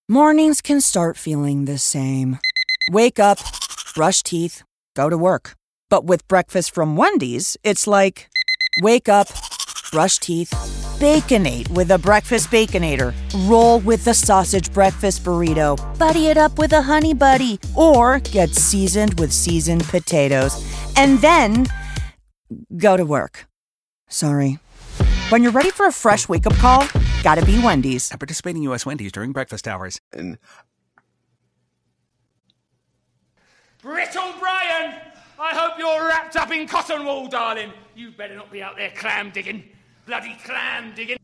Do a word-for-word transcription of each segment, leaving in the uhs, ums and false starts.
Mornings can start feeling the same. Wake up, brush teeth, go to work. But with breakfast from Wendy's, it's like, wake up, brush teeth, Baconate with a breakfast Baconator. Roll with the sausage breakfast burrito. Buddy it up with a honey buddy. Or get seasoned with seasoned potatoes. And then go to work. Sorry. When you're ready for a fresh wake-up call, gotta be Wendy's. At participating U S Wendy's during breakfast hours. And Brittle Brian! I hope you're wrapped up in cotton wool, darling. You better not be out there clam digging. Bloody clam digging.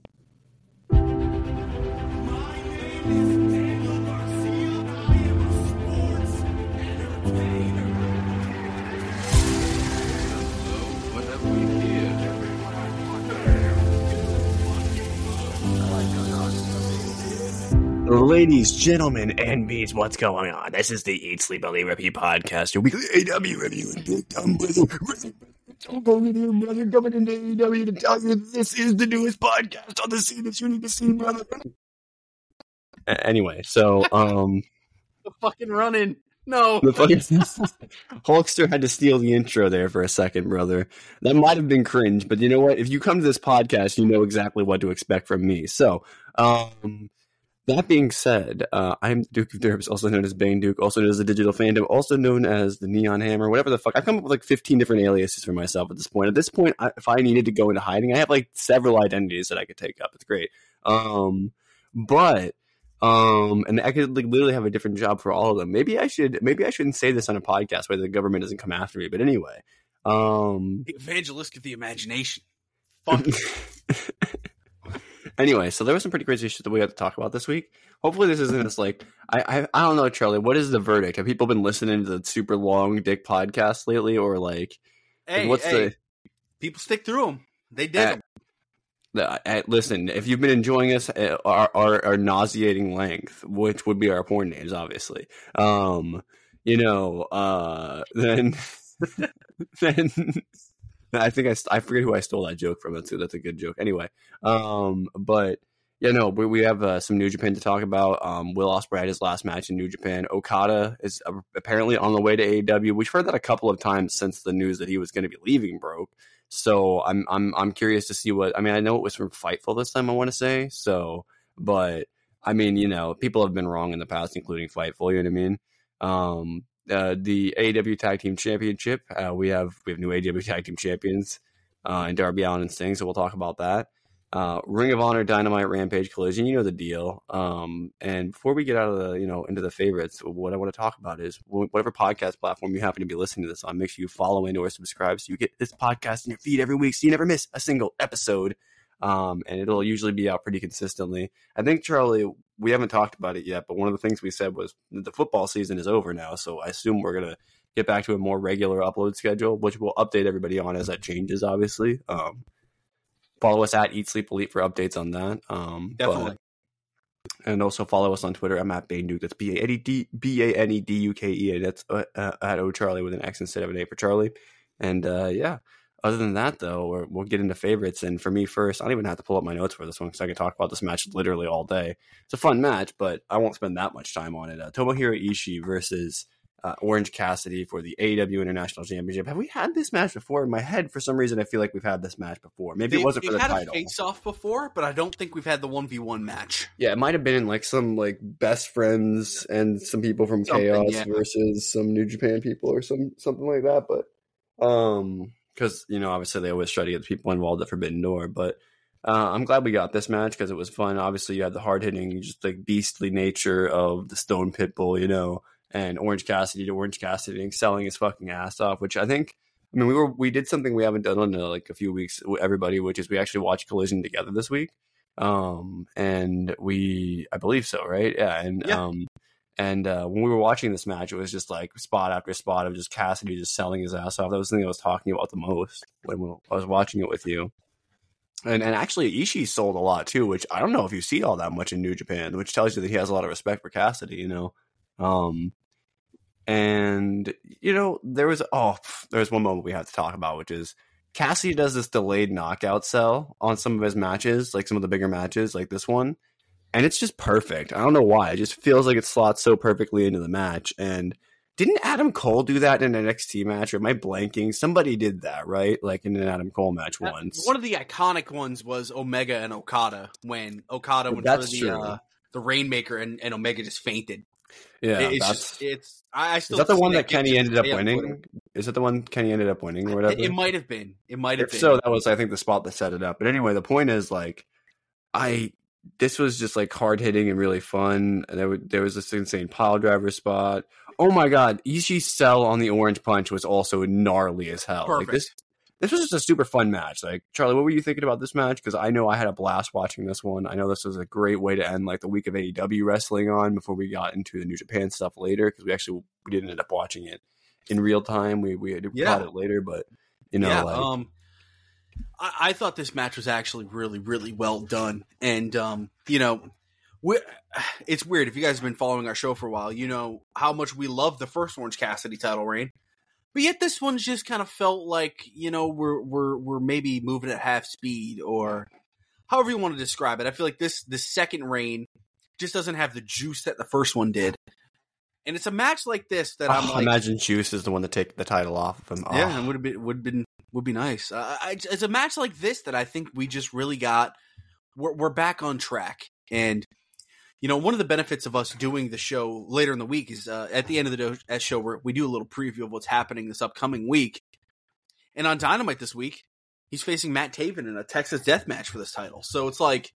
ladies, gentlemen, and bees, what's going on? This is the Eat, Sleep, Only Repeat podcast, your weekly A W review and big dumb brother. Don't go in here, brother. Coming into A W to tell you this is the newest podcast on the scene that you need to see, brother. Anyway, so, um... the fucking running. No. The fucking Hulkster had to steal the intro there for a second, brother. That might have been cringe, but you know what? If you come to this podcast, you know exactly what to expect from me. So, um... that being said, uh, I'm Duke of Derbs, also known as Bane Duke, also known as the Digital Fandom, also known as the Neon Hammer, whatever the fuck. I've come up with like fifteen different aliases for myself at this point. At this point, I, if I needed to go into hiding, I have like several identities that I could take up. It's great. Um, but, um, and I could like literally have a different job for all of them. Maybe I should, maybe I shouldn't say this on a podcast where the government doesn't come after me. But anyway, um, the evangelist of the imagination. Fuck. Anyway, so there was some pretty crazy shit that we had to talk about this week. Hopefully this isn't as like, I, I I don't know, Charlie, what is the verdict? Have people been listening to the super long dick podcast lately, or like, hey, what's hey, the... people stick through them. They did uh, the, uh, listen, if you've been enjoying us, uh, our, our, our nauseating length, which would be our porn names, obviously, um, you know, uh, then, then... I think I, I forget who I stole that joke from. That's, that's a good joke. Anyway, um, but, yeah, no, we, we have uh, some New Japan to talk about. Um, Will Ospreay had his last match in New Japan. Okada is uh, apparently on the way to A E W. We've heard that a couple of times since the news that he was going to be leaving broke. So I'm I'm I'm curious to see what – I mean, I know it was from Fightful this time, I want to say. So, but, I mean, you know, people have been wrong in the past, including Fightful, you know what I mean? Um Uh, the A E W Tag Team Championship. Uh, we have we have new A E W Tag Team Champions uh, in Darby Allin and Sting, so we'll talk about that. Uh, Ring of Honor, Dynamite, Rampage, Collision. You know the deal. Um, and before we get out of the you know into the favorites, what I want to talk about is whatever podcast platform you happen to be listening to this on. Make sure you follow in or subscribe so you get this podcast in your feed every week, so you never miss a single episode. Um, and it'll usually be out pretty consistently. I think, Charlie, we haven't talked about it yet, but one of the things we said was the football season is over now, so I assume we're going to get back to a more regular upload schedule, which we'll update everybody on as that changes, obviously. Um, follow us at Eat Sleep Elite for updates on that. Um, Definitely. But, and also follow us on Twitter. I'm at Bane Duke. That's B A N E D B A N E D U K E A. That's uh, uh, at O'Charlie with an X instead of an A for Charlie. And, uh, yeah. Other than that, though, we're, we'll get into favorites. And for me first, I don't even have to pull up my notes for this one because I can talk about this match literally all day. It's a fun match, but I won't spend that much time on it. Uh, Tomohiro Ishii versus uh, Orange Cassidy for the A E W International Championship. Have we had this match before? In my head, for some reason, I feel like we've had this match before. Maybe they, it wasn't for the title. title. We've had a face-off before, but I don't think we've had the one v one match. Yeah, it might have been like some like best friends and some people from Something, Chaos yeah. versus some New Japan people or some something like that. But um. Because, you know, obviously they always try to get the people involved at Forbidden Door. But uh, I'm glad we got this match because it was fun. Obviously, you had the hard-hitting, just like beastly nature of the Stone Pitbull, you know, and Orange Cassidy to Orange Cassidy selling his fucking ass off, which I think, I mean, we were we did something we haven't done in uh, like a few weeks with everybody, which is we actually watched Collision together this week. Um, and we, I believe so, right? Yeah. And, yeah. um, And uh, when we were watching this match, it was just like spot after spot of just Cassidy just selling his ass off. That was the thing I was talking about the most when I was watching it with you. And and actually, Ishii sold a lot too, which I don't know if you see all that much in New Japan, which tells you that he has a lot of respect for Cassidy, you know. Um, and, you know, there was, oh, there was one moment we have to talk about, which is Cassidy does this delayed knockout sell on some of his matches, like some of the bigger matches, like this one. and it's just perfect. I don't know why. It just feels like it slots so perfectly into the match. And didn't Adam Cole do that in an N X T match? Or am I blanking? Somebody did that, right? Like in an Adam Cole match once. One of the iconic ones was Omega and Okada when Okada went That's for the true. uh, the Rainmaker and, and Omega just fainted. Yeah, It- it's that's. just it's. I, I still Is that the see one that gif Kenny to ended this up day on Twitter. winning? Is that the one Kenny ended up winning or whatever? It, it might have been. It might have If been. so, that was I think the spot that set it up. But anyway, the point is like, I this was just like hard hitting and really fun. And there was, there was this insane pile driver spot. Oh my god, Ishii's sell on the Orange Punch was also gnarly as hell. Perfect. Like this, this was just a super fun match. Like Charlie, what were you thinking about this match? Because I know I had a blast watching this one. I know this was a great way to end like the week of A E W wrestling on before we got into the New Japan stuff later. Because we actually we didn't end up watching it in real time. We we Yeah. caught it later, but you know, yeah, like. um, I, I thought this match was actually really, really well done, and um, you know, we it's weird if you guys have been following our show for a while. You know how much we love the first Orange Cassidy title reign, but yet this one's just kind of felt like you know we're we're we're maybe moving at half speed or however you want to describe it. I feel like this the second reign just doesn't have the juice that the first one did. And it's a match like this that I'm Oh, like, imagine Juice is the one to take the title off of him. Oh. yeah, it would have been would have been would be nice. Uh, I, it's a match like this that I think we just really got. We're we're back on track, and you know one of the benefits of us doing the show later in the week is uh, at the end of the do- show where we do a little preview of what's happening this upcoming week. And on Dynamite this week, he's facing Matt Taven in a Texas Death Match for this title. So it's like,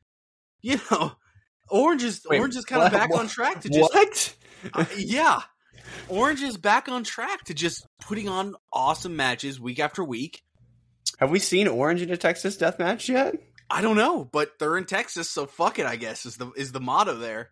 you know, Orange is Wait, Orange is kind of what? back What? on track to just What? uh, yeah. Orange is back on track to just putting on awesome matches week after week. Have we seen Orange in a Texas death match yet? I don't know, but they're in Texas, so fuck it, I guess, is the is the motto there.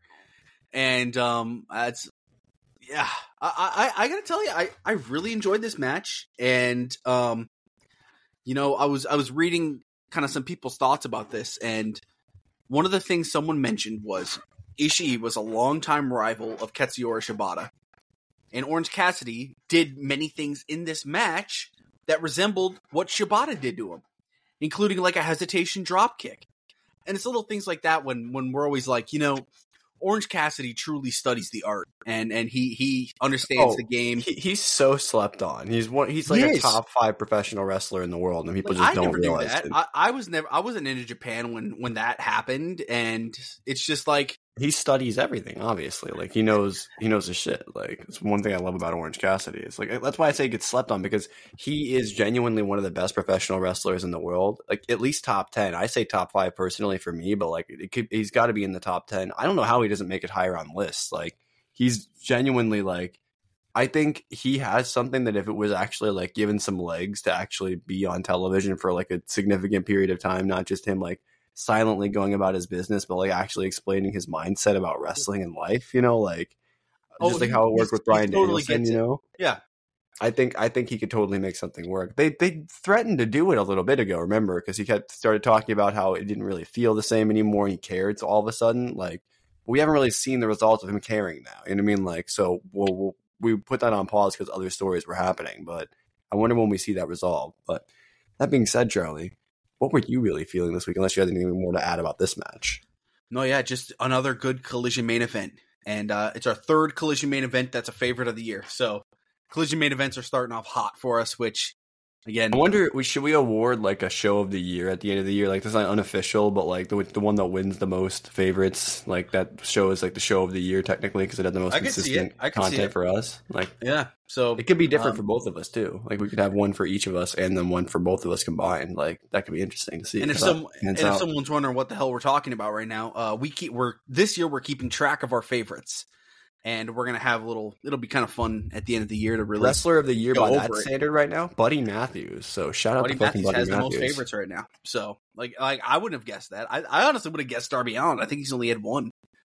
And um that's yeah. I, I, I gotta tell you, I, I really enjoyed this match. And um you know, I was I was reading kind of some people's thoughts about this, and one of the things someone mentioned was Ishii was a longtime rival of Katsuyori Shibata. And Orange Cassidy did many things in this match that resembled what Shibata did to him, including like a hesitation drop kick. And it's little things like that when, when we're always like, you know, Orange Cassidy truly studies the art and, and he, he understands Oh, the game. He, he's so slept on. He's one. He's like He a is. top five professional wrestler in the world, and people Like, just I don't never knew realize that. it. I, I was never, I wasn't into Japan when, when that happened. And it's just like, He studies everything. Obviously, like he knows. He knows his shit. Like it's one thing I love about Orange Cassidy. It's like that's why I say he gets slept on, because he is genuinely one of the best professional wrestlers in the world. Like at least top ten. I say top five personally for me, but like it could, he's got to be in the top ten. I don't know how he doesn't make it higher on lists. Like he's genuinely like. I think he has something that if it was actually like given some legs to actually be on television for like a significant period of time, not just him like silently going about his business, but like actually explaining his mindset about wrestling and life, you know, like Oh, just like he- how it worked he's- with he Bryan totally Danielson, gets you it. know? yeah. I think I think he could totally make something work. They they threatened to do it a little bit ago, remember? Because he kept started talking about how it didn't really feel the same anymore, and he cared. So all of a sudden, like we haven't really seen the results of him caring now. You know what I mean? Like so, we'll, we'll we put that on pause because other stories were happening. But I wonder when we see that resolved. But that being said, Charlie, what were you really feeling this week? Unless you had anything more to add about this match. No, yeah, just another good Collision main event. And uh, it's our third Collision main event that's a favorite of the year. So Collision main events are starting off hot for us, which, again, I wonder, we should we award like a show of the year at the end of the year? Like, this is not unofficial, but like the the one that wins the most favorites, like that show is like the show of the year technically because it had the most I could see consistent it. I could see content it. for us. Like, yeah. So it could be different um, for both of us too. Like, we could have one for each of us and then one for both of us combined. Like, that could be interesting to see. And if Cut some out, and hands if out. someone's wondering what the hell we're talking about right now, uh, we keep we're this year we're keeping track of our favorites, and we're gonna have a little. It'll be kind of fun at the end of the year to really. Wrestler of the year go by over that it. standard right now, Buddy Matthews. So shout out Buddy to fucking Matthews Buddy has the Matthews. most favorites right now. So like like I wouldn't have guessed that. I, I honestly would have guessed Darby Allin. I think he's only had one.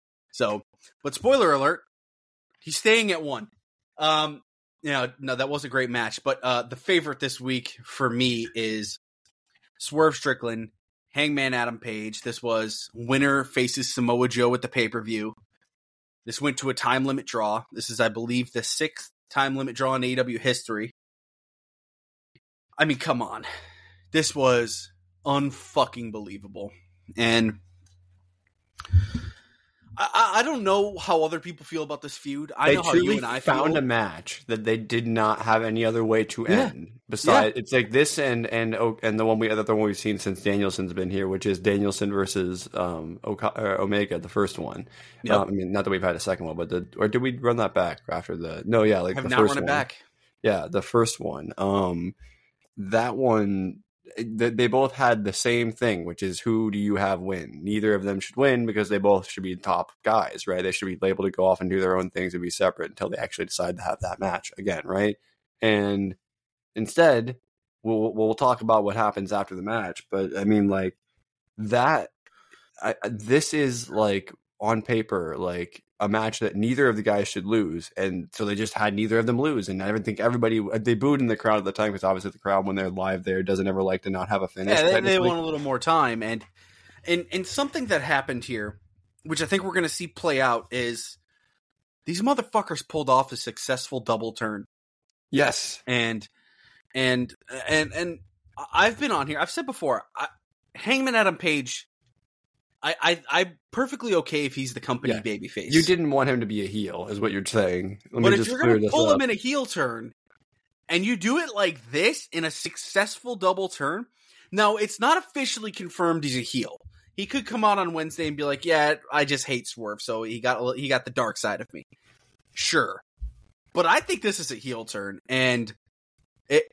So, but spoiler alert, he's staying at one. Um, yeah, no, that was a great match. But uh, the favorite this week for me is Swerve Strickland, Hangman Adam Page. This was winner faces Samoa Joe at the pay per view. This went to a time limit draw. This is, I believe, the sixth time limit draw in A E W history. I mean, come on. This was unfucking believable. And I, I don't know how other people feel about this feud. I they know how truly you and I found feel. a match that they did not have any other way to Yeah. end. Besides, it's like this and and and the one we other one we've seen since Danielson's been here, which is Danielson versus um Oka- or Omega, the first one. Yep. Um, I mean, not that we've had a second one, but the or did we run that back after the? No, yeah, like Have the not first run it one. back. Yeah, the first one. Um, that one. They both had the same thing, which is who do you have win? Neither of them should win because they both should be top guys, right? They should be able to go off and do their own things and be separate until they actually decide to have that match again, right? And instead, we'll we'll talk about what happens after the match. But I mean, like that. I, this is like on paper, like a match that neither of the guys should lose, and so they just had neither of them lose. And I think everybody they booed in the crowd at the time because obviously the crowd when they're live there doesn't ever like to not have a finish. Yeah, they, they want a little more time, and and and something that happened here, which I think we're going to see play out, is these motherfuckers pulled off a successful double turn. Yes, and and and and I've been on here. I've said before, I, Hangman Adam Page. I, I, I'm perfectly okay if he's the company Yeah. babyface. You didn't want him to be a heel, is what you're saying. Let but me if just you're clear going to this pull up. him in a heel turn, and you do it like this in a successful double turn, now it's not officially confirmed he's a heel. He could come out on Wednesday and be like, "Yeah, I just hate Swerve, so he got he got the dark side of me." Sure, but I think this is a heel turn, and it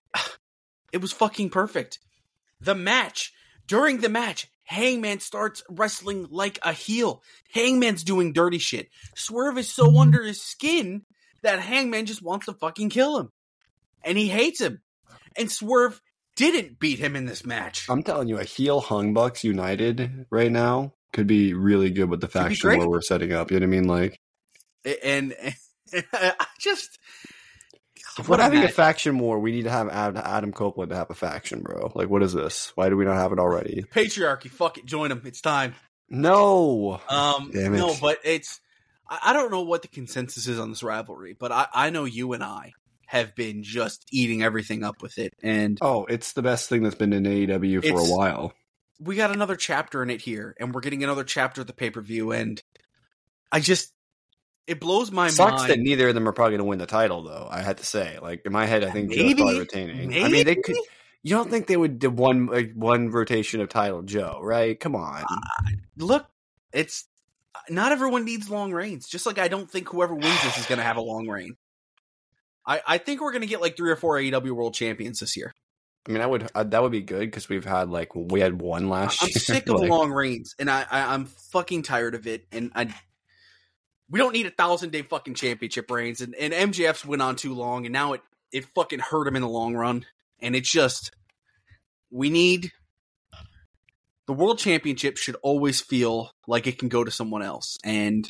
it was fucking perfect. The match during the match. Hangman starts wrestling like a heel. Hangman's doing dirty shit. Swerve is so under his skin that Hangman just wants to fucking kill him. And he hates him. And Swerve didn't beat him in this match. I'm telling you, a heel Hung Bucks United right now could be really good with the Could be faction great. where we're setting up. You know what I mean? Like, And, and I just... if what we're a having a match. faction war, we need to have Ad- Adam Copeland to have a faction, bro. Like, what is this? Why do we not have it already? Patriarchy, fuck it, join him. It's time. No. Um, Damn it. No, but it's... I, I don't know what the consensus is on this rivalry, but I, I know you and I have been just eating everything up with it. And Oh, it's the best thing that's been in A E W for It's- a while. we got another chapter in it here, and we're getting another chapter at the pay-per-view, and I just... It blows my Sucks mind. that neither of them are probably going to win the title, though. I had to say, like in my head, I think Joe's Maybe. probably retaining. I mean, they could. You don't think they would do one like, one rotation of title, Joe? Right? Come on. Look, it's... Not everyone needs long reigns. Just like I don't think whoever wins this is going to have a long reign. I, I think we're going to get like three or four A E W World Champions this year. I mean, I would uh, that would be good because we've had like we had one last I'm year. sick of like, long reigns, and I, I I'm fucking tired of it. And I, we don't need a thousand day fucking championship reigns. And, and M J F's went on too long, and now it it fucking hurt him in the long run. And it's just we need the world championship should always feel like it can go to someone else. And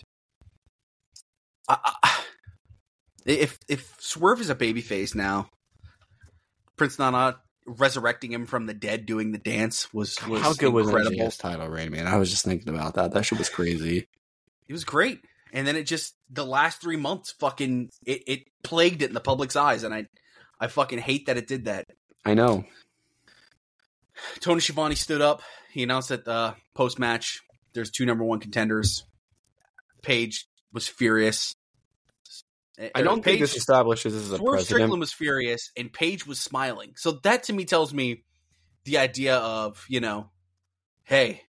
I, I, if if Swerve is a babyface now, Prince Nana resurrecting him from the dead, doing the dance was, was how good was incredible. M J F's title reign, man? I was just thinking about that. That shit was crazy. It was great, and then it just the last three months, fucking it, it plagued it in the public's eyes, and I, I fucking hate that it did that. I know. Tony Schiavone stood up. He announced that uh, post match, there's two number one contenders. Paige was furious. I don't think this establishes this as a Swerve president. Strickland was furious, and Paige was smiling. So that to me tells me the idea of, you know, hey,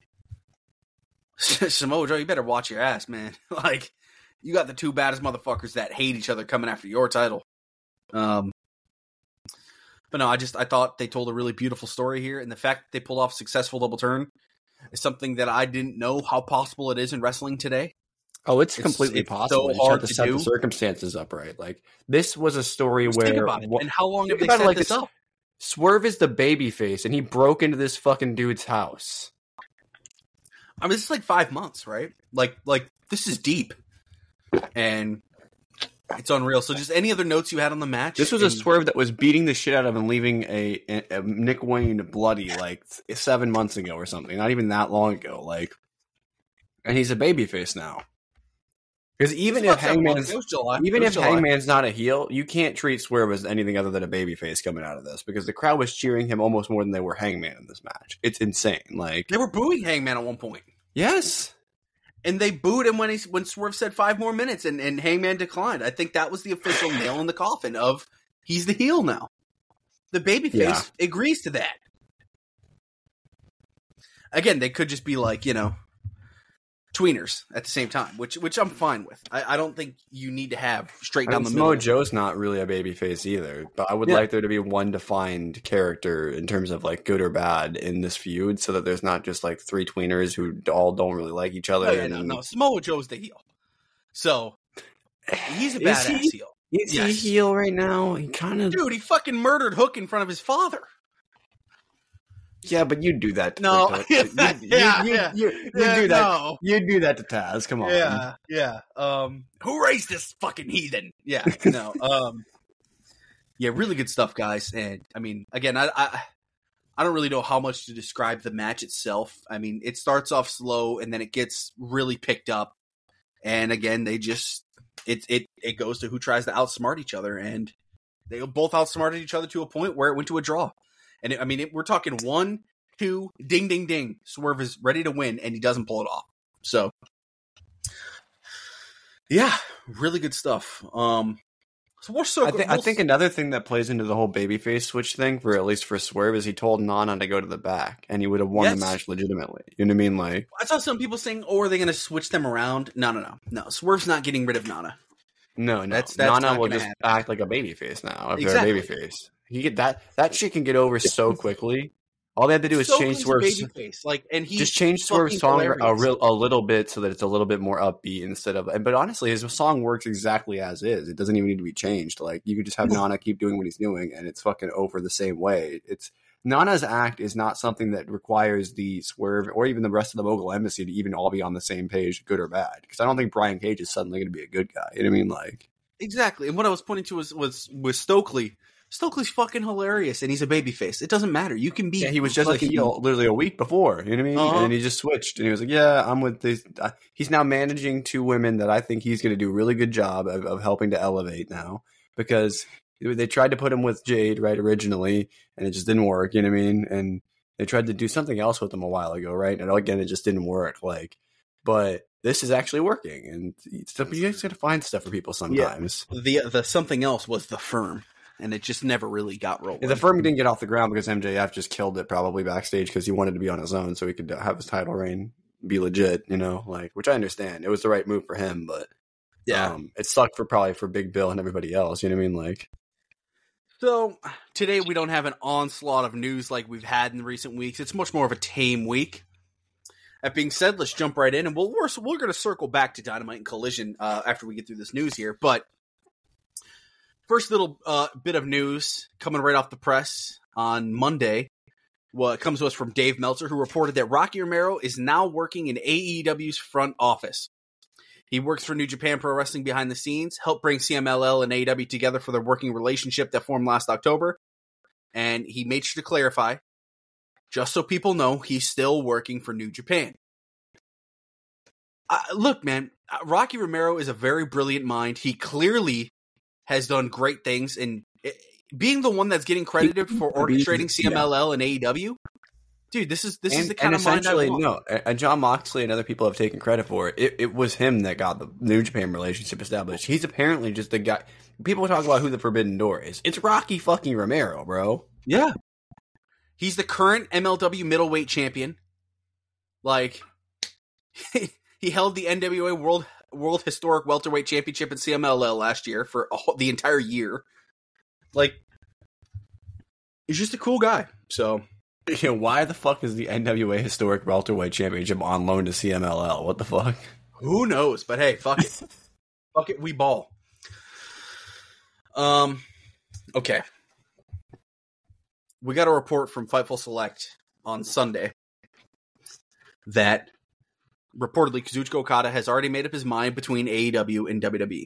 Samoa Joe, you better watch your ass, man. Like, you got the two baddest motherfuckers that hate each other coming after your title. Um, but no, I just I thought they told a really beautiful story here, and the fact that they pulled off a successful double turn is something that I didn't know how possible it is in wrestling today. Oh, it's, It's- completely it's possible. so You just hard have to to set do. the circumstances up right. Like this was a story Just where think about it. wha- And how long have think they about it set like this this. up? Swerve is the baby face, and he broke into this fucking dude's house. I mean, this is like five months, right? Like, like this is deep, and it's unreal. So, just any other notes you had on the match? This was a And- Swerve that was beating the shit out of him, leaving a, a, a Nick Wayne bloody like seven months ago or something. Not even that long ago. Like, and he's a babyface now. Because even It's if about seven months. Hangman's It was July. even It if was July. Hangman's not a heel, you can't treat Swerve as anything other than a babyface coming out of this because the crowd was cheering him almost more than they were Hangman in this match. It's insane. Like, They were booing Hangman at one point. yes, and they booed him when he when Swerve said five more minutes, and, and Hangman declined. I think that was the official nail in the coffin of he's the heel now. The babyface Yeah. agrees to that. Again, they could just be like, you know, tweeners at the same time, which which I'm fine with. I, I don't think you need to have straight down the Samoa middle. Joe's not really a babyface either, but I would Yeah. like there to be one defined character in terms of like good or bad in this feud, so that there's not just like three tweeners who all don't really like each other. Oh, yeah, and no, no, Samoa Joe's the heel, so he's a Is badass he? heel. Is Yes. he heel right now? He kind of Dude, he fucking murdered Hook in front of his father. yeah, but you do that. To No, to- yeah, you, yeah, you, yeah. you, you Yeah, do that. no. You do that to Taz. Come on. Yeah, yeah. Um, who raised this fucking heathen? Yeah, no. Um, yeah, really good stuff, guys. And I mean, again, I, I, I don't really know how much to describe the match itself. I mean, it starts off slow and then it gets really picked up. And again, they just it it it goes to who tries to outsmart each other, and they both outsmarted each other to a point where it went to a draw. And it, I mean, it, we're talking one, two, ding, ding, ding. Swerve is ready to win, and he doesn't pull it off. So, yeah, really good stuff. Um, so we're so. I, th- I think another thing that plays into the whole babyface switch thing, for at least for Swerve, is he told Nana to go to the back, and he would have won Yes. the match legitimately. You know what I mean? Like, I saw some people saying, "Oh, are they going to switch them around?" No, no, no, no. Swerve's not getting rid of Nana. no, no, That's- that's Nana not will gonna just happen. act like a babyface now. If Exactly. they're a babyface, he get that that shit can get over so quickly. All they have to do is change Stokely's Swerve's. babyface, like, and he Just change Swerve's fucking song a, hilarious. real, a little bit so that it's a little bit more upbeat instead of. But honestly, his song works exactly as is. It doesn't even need to be changed. Like you could just have Nana keep doing what he's doing, and it's fucking over the same way. It's Nana's act is not something that requires the Swerve or even the rest of the Mogul Embassy to even all be on the same page, good or bad. Because I don't think Brian Cage is suddenly going to be a good guy. You know what I mean? Like Exactly. And what I was pointing to was was with Stokely. Stokely's fucking hilarious, and he's a babyface. It doesn't matter. You can be. yeah, he was just a fucking- heel literally a week before. You know what I mean? Uh-huh. And then he just switched, and he was like, "Yeah, I'm with this." Uh, he's now managing two women that I think he's going to do a really good job of, of helping to elevate now, because they tried to put him with Jade right originally, and it just didn't work. You know what I mean? And they tried to do something else with him a while ago, right? And again, it just didn't work. Like, but this is actually working, and stuff, you guys got to find stuff for people sometimes. The the something else was the Firm, and it just never really got rolling. Yeah, the firm didn't get off the ground because M J F just killed it probably backstage because he wanted to be on his own so he could have his title reign be legit, you know, like, which I understand. It was the right move for him, but yeah. um, it sucked for probably for Big Bill and everybody else, you know what I mean? Like, So today we don't have an onslaught of news like we've had in recent weeks. It's much more of a tame week. That being said, let's jump right in, and we'll, we're we're going to circle back to Dynamite and Collision uh, after we get through this news here. But first little uh, bit of news coming right off the press on Monday. Well, it comes to us from Dave Meltzer, who reported that Rocky Romero is now working in A E W's front office. He works for New Japan Pro Wrestling behind the scenes, helped bring C M L L and A E W together for their working relationship that formed last October. And he made sure to clarify, just so people know, he's still working for New Japan. Uh, look, man, uh, Rocky Romero is a very brilliant mind. He clearly has done great things, and uh, being the one that's getting credited for orchestrating C M L L and A E W, dude, this is this and, is the kind and of mind I essentially, want. no, and John Moxley and other people have taken credit for it. it. It was him that got the New Japan relationship established. He's apparently just the guy. People talk about who the Forbidden Door is. It's Rocky fucking Romero, bro. Yeah. He's the current M L W middleweight champion. Like, he held the N W A World World Historic Welterweight Championship in C M L L last year for a whole, the entire year. Like, he's just a cool guy. So, You know, why the fuck is the N W A Historic Welterweight Championship on loan to C M L L? What the fuck? who knows? But hey, fuck it. Fuck it, we ball. Um, okay. We got a report from Fightful Select on Sunday that reportedly Kazuchika Okada has already made up his mind between A E W and W W E.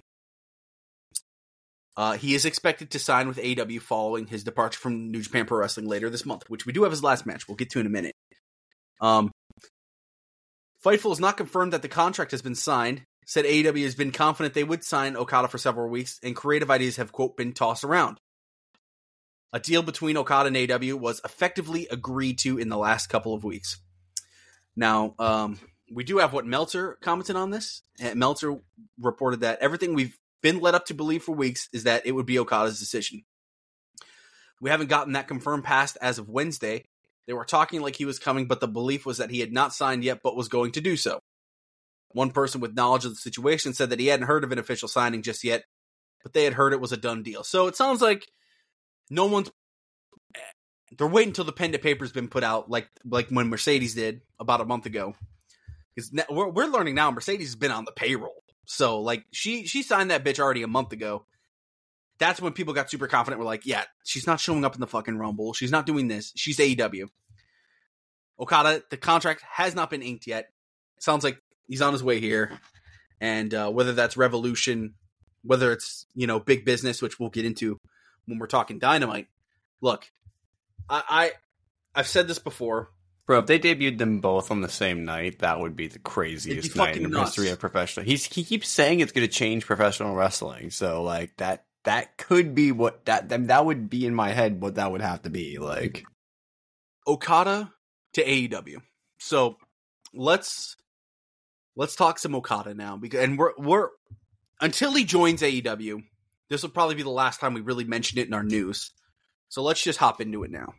Uh, he is expected to sign with A E W following his departure from New Japan Pro Wrestling later this month, which we do have his last match. We'll get to in a minute. Um, Fightful has not confirmed that the contract has been signed. Said A E W has been confident they would sign Okada for several weeks, and creative ideas have, quote, been tossed around. A deal between Okada and A E W was effectively agreed to in the last couple of weeks. Now, um, we do have what Meltzer commented on this. And Meltzer reported that everything we've been led up to believe for weeks is that it would be Okada's decision. We haven't gotten that confirmed past as of Wednesday. They were talking like he was coming, but the belief was that he had not signed yet, but was going to do so. One person with knowledge of the situation said that he hadn't heard of an official signing just yet, but they had heard it was a done deal. So it sounds like no one's... They're waiting until the pen to paper's been put out, like like when Mercedes did about a month ago. Because we're, we're learning now Mercedes has been on the payroll. So, like, she, she signed that bitch already a month ago. That's when people got super confident. We're like, yeah, she's not showing up in the fucking Rumble. She's not doing this. She's A E W. Okada, the contract has not been inked yet. Sounds like he's on his way here. And uh, whether that's Revolution, whether it's, you know, big business, which we'll get into when we're talking Dynamite. Look, I, I I've said this before. Bro, if they debuted them both on the same night, that would be the craziest be night in the nuts. history of professional. He's he keeps saying it's going to change professional wrestling, so like that that could be what that that would be in my head. What that would have to be like. Okada to A E W. So let's let's talk some Okada now, because and we're we're until he joins A E W, this will probably be the last time we really mention it in our news. So let's just hop into it now.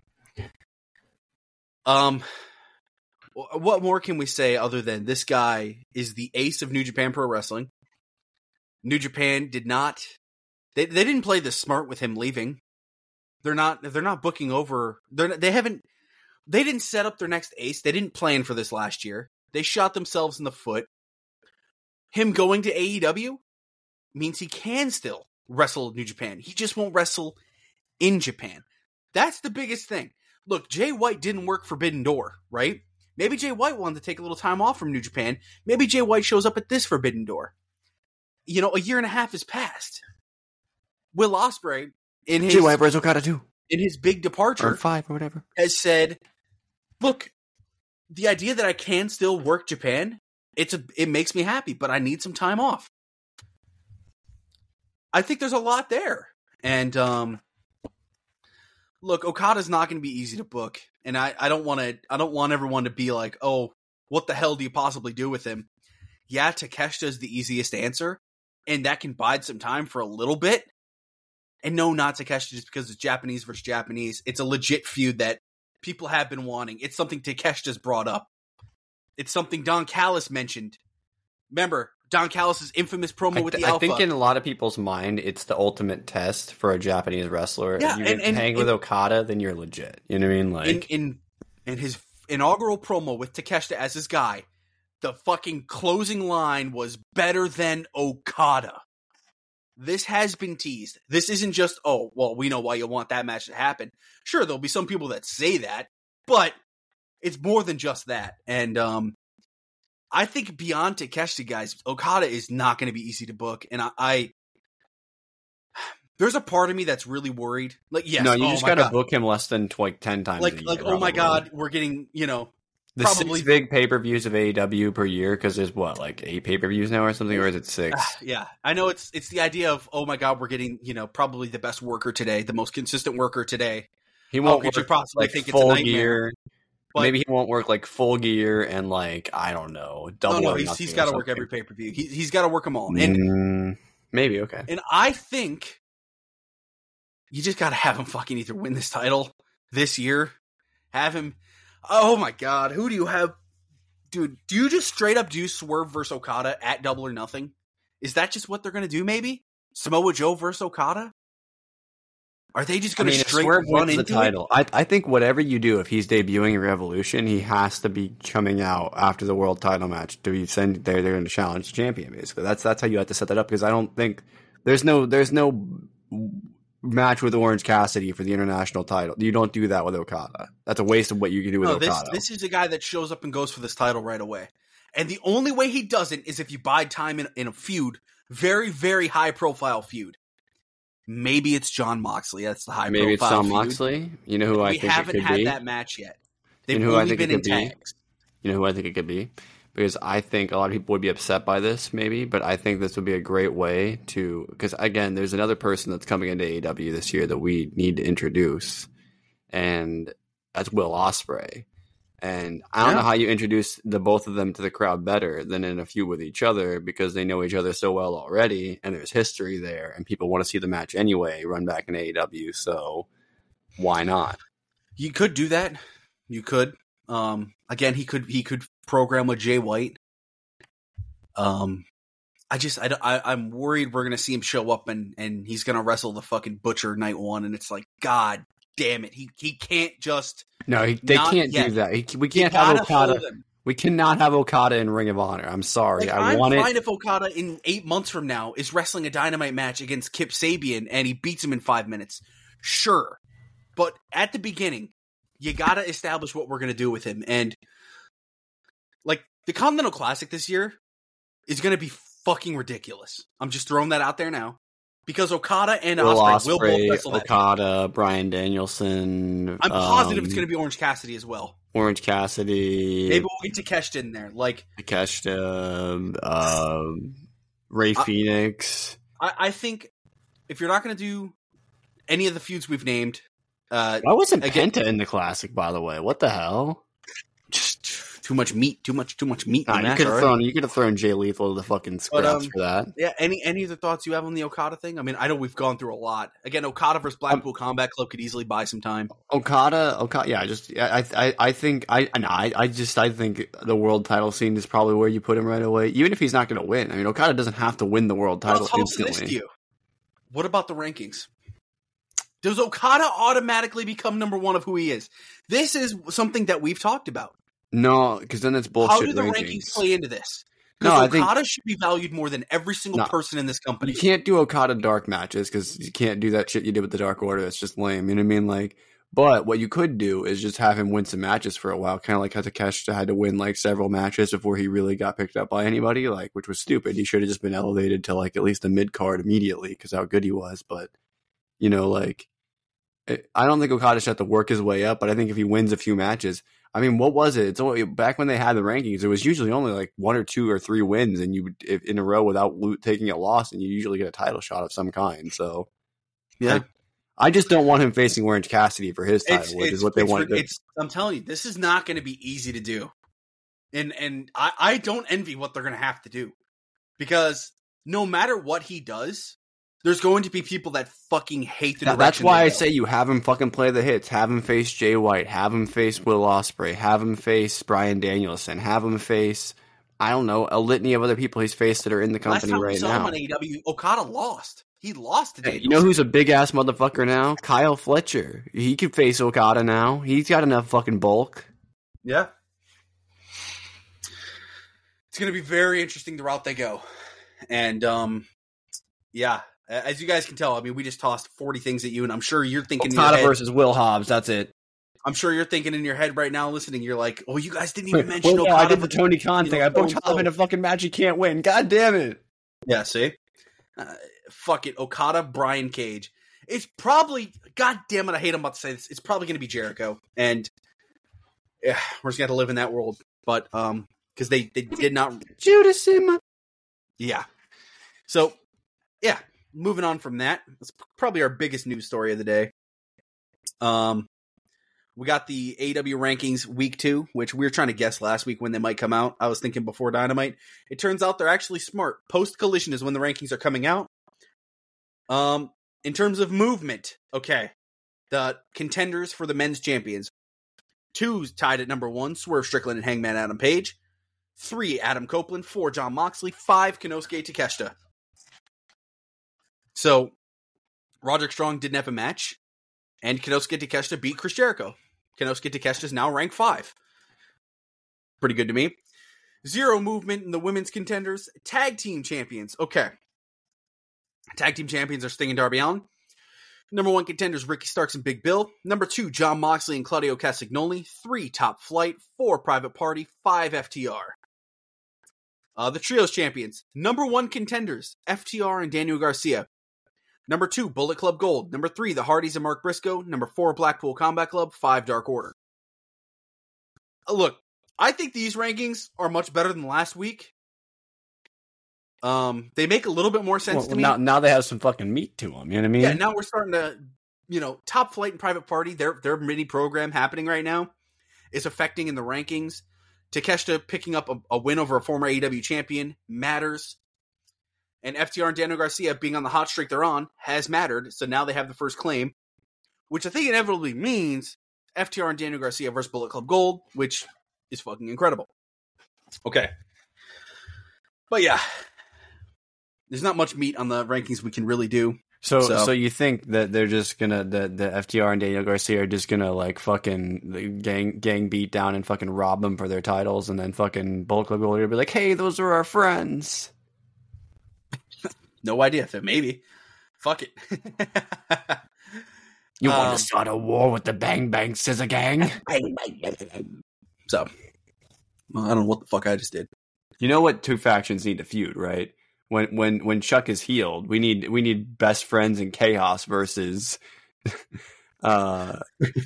Um, what more can we say other than this guy is the ace of New Japan Pro Wrestling? New Japan did not, they they didn't play this smart with him leaving. They're not they're not booking over. They're they haven't they didn't set up their next ace. They didn't plan for this last year. They shot themselves in the foot. Him going to A E W means he can still wrestle New Japan. He just won't wrestle in Japan. That's the biggest thing. Look, Jay White didn't work Forbidden Door, right? Maybe Jay White wanted to take a little time off from New Japan. Maybe Jay White shows up at this Forbidden Door. You know, a year and a half has passed. Will Ospreay, in his Jay White versus Okada too, in his big departure, or five or whatever, has said, "Look, the idea that I can still work Japan, it's a, it makes me happy, but I need some time off." I think there's a lot there, and um. Look, Okada's not going to be easy to book, and I, I don't want to. I don't want everyone to be like, "Oh, what the hell do you possibly do with him?" Yeah, Takeshita is the easiest answer, and that can bide some time for a little bit. And no, not Takeshita just because it's Japanese versus Japanese. It's a legit feud that people have been wanting. It's something Takeshita's brought up. It's something Don Callis mentioned. Remember Don Callis' infamous promo I, with the I Alpha. think in a lot of people's mind, it's the ultimate test for a Japanese wrestler. Yeah, if you and- and- hang with and- Okada, then you're legit. You know what I mean? Like in in in his inaugural promo with Takeshita as his guy, the fucking closing line was better than Okada. This has been teased. This isn't just, oh, well, we know why you want that match to happen. Sure, there'll be some people that say that, but it's more than just that. And um, I think beyond Takeshita, guys, Okada is not going to be easy to book. And I, I, there's a part of me that's really worried. Like, yes, no, you oh just my got to God. book him less than like ten times. Like, a year, like, oh my probably. God, we're getting, you know, The probably six big pay per views of A E W per year, because there's what, like eight pay per views now or something, or is it six? Yeah, I know it's it's the idea of, oh my God, we're getting, you know, probably the best worker today, the most consistent worker today. He won't could you work possibly like think it's a full nightmare? gear. But- Maybe he won't work like full gear and like I don't know, double. No, no, or he's, nothing he's or got to work something. every pay per view. He, he's got to work them all, and Mm, maybe okay. and I think you just got to have him fucking either win this title this year, have him. Oh my God, who do you have, dude? Do you just straight up do Swerve versus Okada at Double or Nothing? Is that just what they're gonna do? Maybe Samoa Joe versus Okada. Are they just I gonna mean, if straight Swerve run wins into the title, I I think whatever you do, if he's debuting in Revolution, he has to be coming out after the world title match to be send. They're they're going to challenge the champion. Basically, that's that's how you have to set that up, because I don't think there's no there's no match with Orange Cassidy for the international title. You don't do that with Okada. That's a waste of what you can do with No, this Okada. this is a guy that shows up and goes for this title right away. And the only way he doesn't is if you bide time in, in a feud, very, very high profile feud. Maybe it's John Moxley. That's the high Maybe it's profile John feud. Moxley. You know who I we think it haven't could had be. that match yet. They've You know who I only think it been in could be? tags. You know who I think it could be? Because I think a lot of people would be upset by this, maybe, but I think this would be a great way to, because again, there's another person that's coming into A E W this year that we need to introduce, and that's Will Ospreay. And I don't Yeah. know how you introduce the both of them to the crowd better than in a feud with each other, because they know each other so well already, and there's history there, and people want to see the match anyway, run back in A E W, so why not? You could do that. You could. Um, again, he could he could program with Jay White. Um, I just I, I I'm worried we're gonna see him show up and and he's gonna wrestle the fucking Butcher night one, and it's like, God damn it, he he can't just. No, he, they Not can't yet. do that. He, we You can't have gotta hold Okada. him. We cannot have Okada in Ring of Honor. I'm sorry. Like, I I'm want fine it. if Okada in eight months from now is wrestling a Dynamite match against Kip Sabian and he beats him in five minutes. Sure. But at the beginning, you got to establish what we're going to do with him. And, like, the Continental Classic this year is going to be fucking ridiculous. I'm just throwing that out there now. Because Okada and Will Ospreay will both Ospreay, wrestle that. Okada, Brian Danielson. I'm positive um, it's going to be Orange Cassidy as well. Orange Cassidy. Maybe we'll get Takeshita in there. Like, Takeshita, um, Ray I- Phoenix. I, I think if you're not going to do any of the feuds we've named, uh, Why wasn't again- Penta in the Classic, by the way? What the hell? just too much meat, too much, too much meat. In Nah, the you match, could have already. thrown you could have thrown Jay Lethal to the fucking scraps um, for that. Yeah. Any any other thoughts you have on the Okada thing? I mean, I know we've gone through a lot. Again, Okada versus Blackpool Combat Club could easily buy some time. Okada, Okada, yeah, I just I I I think I no, I I just I think the world title scene is probably where you put him right away, even if he's not going to win. I mean, Okada doesn't have to win the world title I'll toss this instantly. to you. What about the rankings? Does Okada automatically become number one of who he is? This is something that we've talked about. No, because then it's bullshit. How do the rankings. rankings play into this? No, Because I think- Okada should be valued more than every single No. person in this company. You can't do Okada dark matches because you can't do that shit you did with the Dark Order. That's just lame. You know what I mean? Like, but what you could do is just have him win some matches for a while, kind of like how Takeshita had to win like several matches before he really got picked up by anybody. Like, which was stupid. He should have just been elevated to like at least a mid card immediately because how good he was. But you know, like, it, I don't think Okada should have to work his way up. But I think if he wins a few matches. I mean, what was it? It's only back when they had the rankings. It was usually only like one or two or three wins, and you if, in a row without lo- taking a loss, and you usually get a title shot of some kind. So, Yeah. I, I just don't want him facing Orange Cassidy for his title, It's, which it's, is what they it's, want to do. it's, I'm telling you, this is not going to be easy to do, and and I, I don't envy what they're going to have to do, because no matter what he does, there's going to be people that fucking hate the That- direction. that's why they I go. say you have him fucking play the hits. Have him face Jay White. Have him face Will Ospreay. Have him face Brian Danielson. Have him face, I don't know, a litany of other people he's faced that are in the Last company time we right saw him now. on A E W, Okada lost. He lost to Hey, Danielson. you know who's a big ass motherfucker now? Kyle Fletcher. He could face Okada now. He's got enough fucking bulk. Yeah. It's going to be very interesting the route they go. And, um, yeah, as you guys can tell, I mean, we just tossed forty things at you, and I'm sure you're thinking in your Okada head, versus Will Hobbs. That's it. I'm sure you're thinking in your head right now listening, you're like, oh, you guys didn't even Well, mention no, Okada. I did the versus- Tony Khan you thing. know, I booked so- Hobbs in a fucking match he can't win. God damn it. Yeah, see? Uh, fuck it. Okada, Brian Cage. It's probably, god damn it, I hate I'm about to say this. It's probably going to be Jericho. And yeah, we're just going to live in that world. But, um, because they, they did not Judas in my... Yeah. So, yeah, moving on from that, that's probably our biggest news story of the day. Um, we got the A E W rankings week two, which we were trying to guess last week when they might come out. I was thinking before Dynamite. It turns out they're actually smart. Post Collision is when the rankings are coming out. Um, in terms of movement, okay, the contenders for the men's champions. Two's tied at number one, Swerve Strickland and Hangman Adam Page. Three, Adam Copeland. Four, John Moxley. Five, Konosuke Takeshita. So, Roderick Strong didn't have a match, and Konosuke Takeshita beat Chris Jericho. Konosuke Takeshita is now ranked five. Pretty good to me. Zero movement in the women's contenders. Tag team champions. Okay. Tag team champions are Sting and Darby Allin. Number one contenders, Ricky Starks and Big Bill. Number two, John Moxley and Claudio Castagnoli. Three, Top Flight. Four, Private Party. Five, F T R. Uh, the Trios champions. Number one contenders, F T R and Daniel Garcia. Number two, Bullet Club Gold. Number three, the Hardys and Mark Briscoe. Number four, Blackpool Combat Club. Five, Dark Order. Uh, look, I think these rankings are much better than last week. Um, they make a little bit more sense Well, to me. now, now they have some fucking meat to them. You know what I mean? Yeah, now we're starting to, you know, Top Flight and Private Party, their their mini program happening right now. is affecting in the rankings. Takeshita picking up a, a win over a former A E W champion matters. And F T R and Daniel Garcia being on the hot streak they're on has mattered. So now they have the first claim, which I think inevitably means F T R and Daniel Garcia versus Bullet Club Gold, which is fucking incredible. Okay. But yeah, there's not much meat on the rankings we can really do. So, So- so you think that they're just gonna that the F T R and Daniel Garcia are just gonna like fucking gang gang beat down and fucking rob them for their titles, and then fucking Bullet Club Gold will be like, "Hey, those are our friends." No idea. Maybe. Fuck it. You Um, want to start a war with the Bang Bang Scissor Gang? So, well, I don't know what the fuck I just did. You know what two factions need to feud, right? When when when Chuck is healed, we need we need Best Friends and Chaos versus uh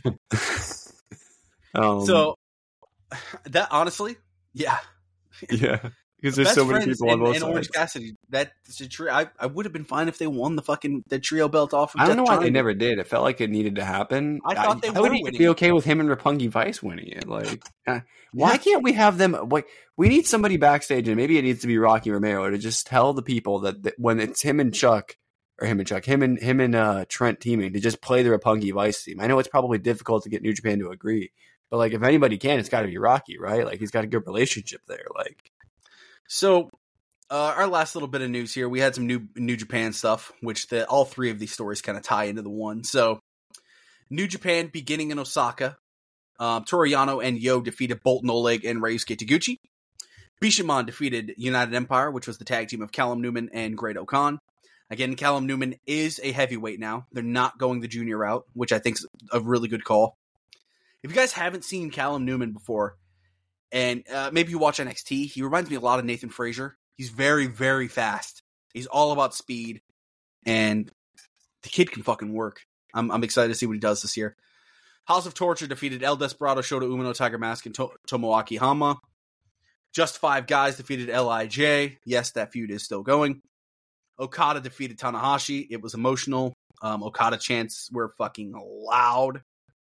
um, So, that honestly, yeah. yeah, because there's Best so many Friends people on and, both and Orange sides. Cassidy. That's a true. I, I would have been fine if they won the fucking the trio belt off. Of I don't know Death why they Triangle. never did. It felt like it needed to happen. I thought they I would were even winning. be okay with him and Roppongi Vice winning it. Like, uh, why can't we have them? Like, we need somebody backstage, and maybe it needs to be Rocky Romero to just tell the people that, that when it's him and Chuck, or him and Chuck, him and him and uh, Trent teaming, to just play the Roppongi Vice theme. I know it's probably difficult to get New Japan to agree, but like, if anybody can, it's got to be Rocky, right? Like, he's got a good relationship there. Like, So, uh, our last little bit of news here, we had some new New Japan stuff, which the all three of these stories kind of tie into the one. So, New Japan beginning in Osaka, um, Toru Yano and Yo defeated Bolton Oleg and Ryusuke Taguchi. Bishamon defeated United Empire, which was the tag team of Callum Newman and Great O'Khan. Again, Callum Newman is a heavyweight now. They're not going the junior route, which I think is a really good call. If you guys haven't seen Callum Newman before, and uh, maybe you watch N X T, he reminds me a lot of Nathan Frazier. He's very, very fast. He's all about speed, and the kid can fucking work. I'm, I'm excited to see what he does this year. House of Torture defeated El Desperado, Shota Umino, Tiger Mask, and to- Tomoaki Hama. Just Five Guys defeated L I J. Yes, that feud is still going. Okada defeated Tanahashi. It was emotional. Um, Okada chants were fucking loud.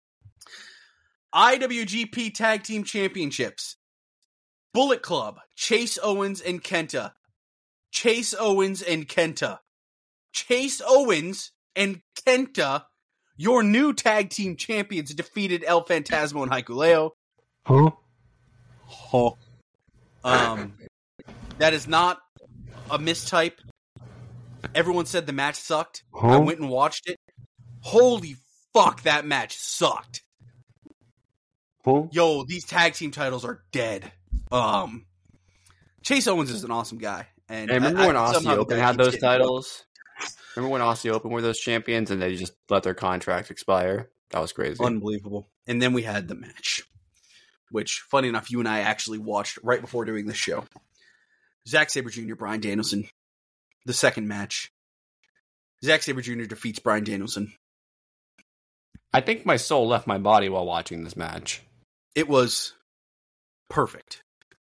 I W G P Tag Team Championships. Bullet Club, Chase Owens and Kenta. Chase Owens and Kenta. Chase Owens and Kenta, your new tag team champions, defeated El Phantasmo and Hikuleo. huh? Huh. Um, that is not a mistype. Everyone said the match sucked. Huh? I went and watched it. Holy fuck, that match sucked. Huh? Yo, these tag team titles are dead. Um, Chase Owens is an awesome guy. And Hey, remember I- when I- somehow Aussie Open that had keeps those getting booked. titles? Remember when Aussie Open were those champions and they just let their contract expire? That was crazy. Unbelievable. And then we had the match, which, funny enough, you and I actually watched right before doing this show. Zack Sabre Junior, Bryan Danielson. The second match. Zack Sabre Junior defeats Bryan Danielson. I think my soul left my body while watching this match. It was perfect.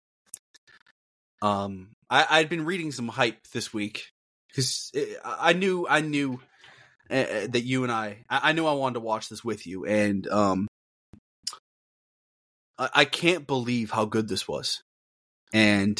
Um, I, I'd been reading some hype this week because I knew I knew uh, that you and I, I I knew I wanted to watch this with you, and um, I, I can't believe how good this was, and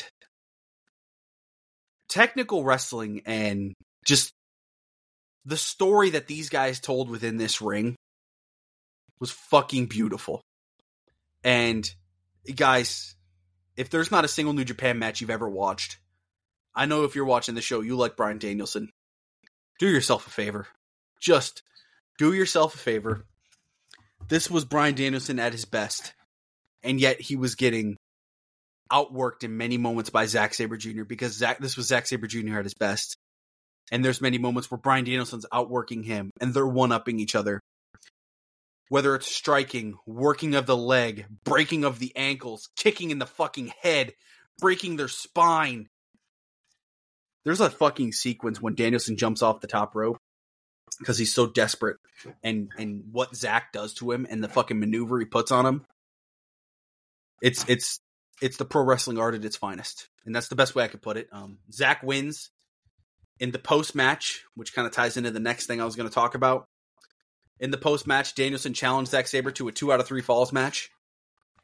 technical wrestling and just the story that these guys told within this ring was fucking beautiful. And guys, if there's not a single New Japan match you've ever watched, I know if you're watching the show, you like Bryan Danielson. Do yourself a favor. Just do yourself a favor. This was Bryan Danielson at his best. And yet he was getting outworked in many moments by Zack Sabre Junior because Zack, this was Zack Sabre Junior at his best. And there's many moments where Bryan Danielson's outworking him and they're one-upping each other. Whether it's striking, working of the leg, breaking of the ankles, kicking in the fucking head, breaking their spine. There's a fucking sequence when Danielson jumps off the top rope because he's so desperate, and and what Zack does to him and the fucking maneuver he puts on him. It's it's it's the pro wrestling art at its finest, and that's the best way I could put it. Um, Zack wins in the post match, which kind of ties into the next thing I was going to talk about. In the post-match, Danielson challenged Zack Sabre to a two out of three falls match.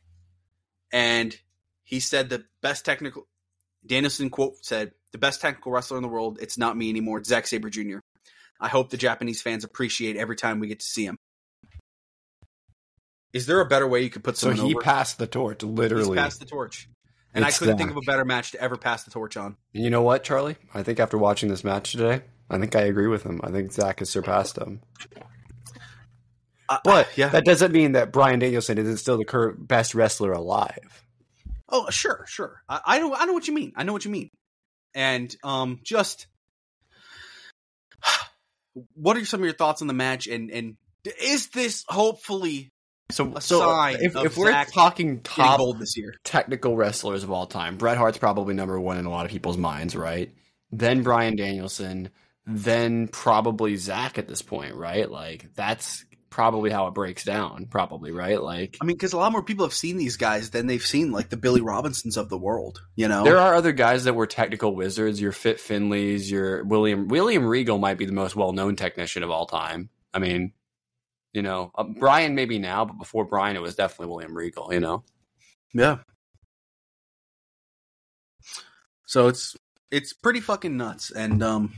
And he said the best technical, Danielson quote said, the best technical wrestler in the world, it's not me anymore, it's Zack Sabre Junior I hope the Japanese fans appreciate every time we get to see him. Is there a better way you could put so someone he over? passed the torch, literally. He's passed the torch. And It's I couldn't Zack. think of a better match to ever pass the torch on. And you know what, Charlie? I think after watching this match today, I think I agree with him. I think Zack has surpassed him. Uh, But yeah. that doesn't mean that Bryan Danielson isn't still the current best wrestler alive. Oh, sure, sure. I, I know I know what you mean. I know what you mean. And um just what are some of your thoughts on the match, and and is this hopefully So, a so sign if, of if we're Zack talking getting top gold this year? technical wrestlers of all time, Bret Hart's probably number one in a lot of people's minds, right? Then Bryan Danielson, then probably Zack at this point, right? Like, that's probably how it breaks down, probably, right? Like, I mean, because a lot more people have seen these guys than they've seen like the Billy Robinsons of the world, you know? there are other guys that were technical wizards. Your Fit Finleys, your William William Regal might be the most well-known technician of all time. I mean, you know, uh, Brian maybe now, but before Brian, it was definitely William Regal, you know? Yeah. So it's it's pretty fucking nuts, and um,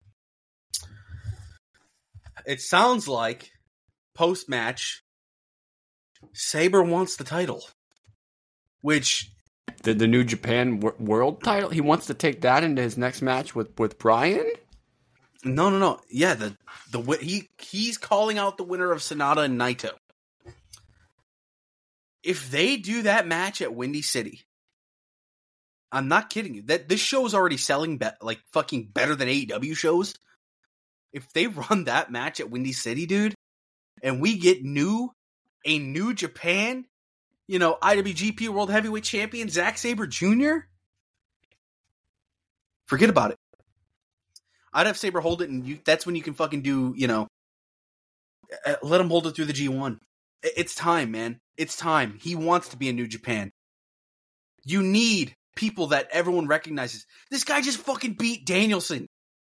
it sounds like post match, Sabre wants the title, which The, the New Japan w- World title, he wants to take that into his next match with, with Brian? no, no, no, yeah, the the wi- he he's calling out the winner of Sonata and Naito. If they do that match at Windy City, I'm not kidding you. That this show is already selling be- like fucking better than A E W shows. If they run that match at Windy City, dude, and we get new a New Japan, you know, I W G P World Heavyweight Champion Zack Sabre Junior, forget about it. I'd have Sabre hold it, and you, that's when you can fucking do, you know, uh, let him hold it through the G one. It's time, man. It's time. He wants to be in New Japan. You need people that everyone recognizes. This guy just fucking beat Danielson.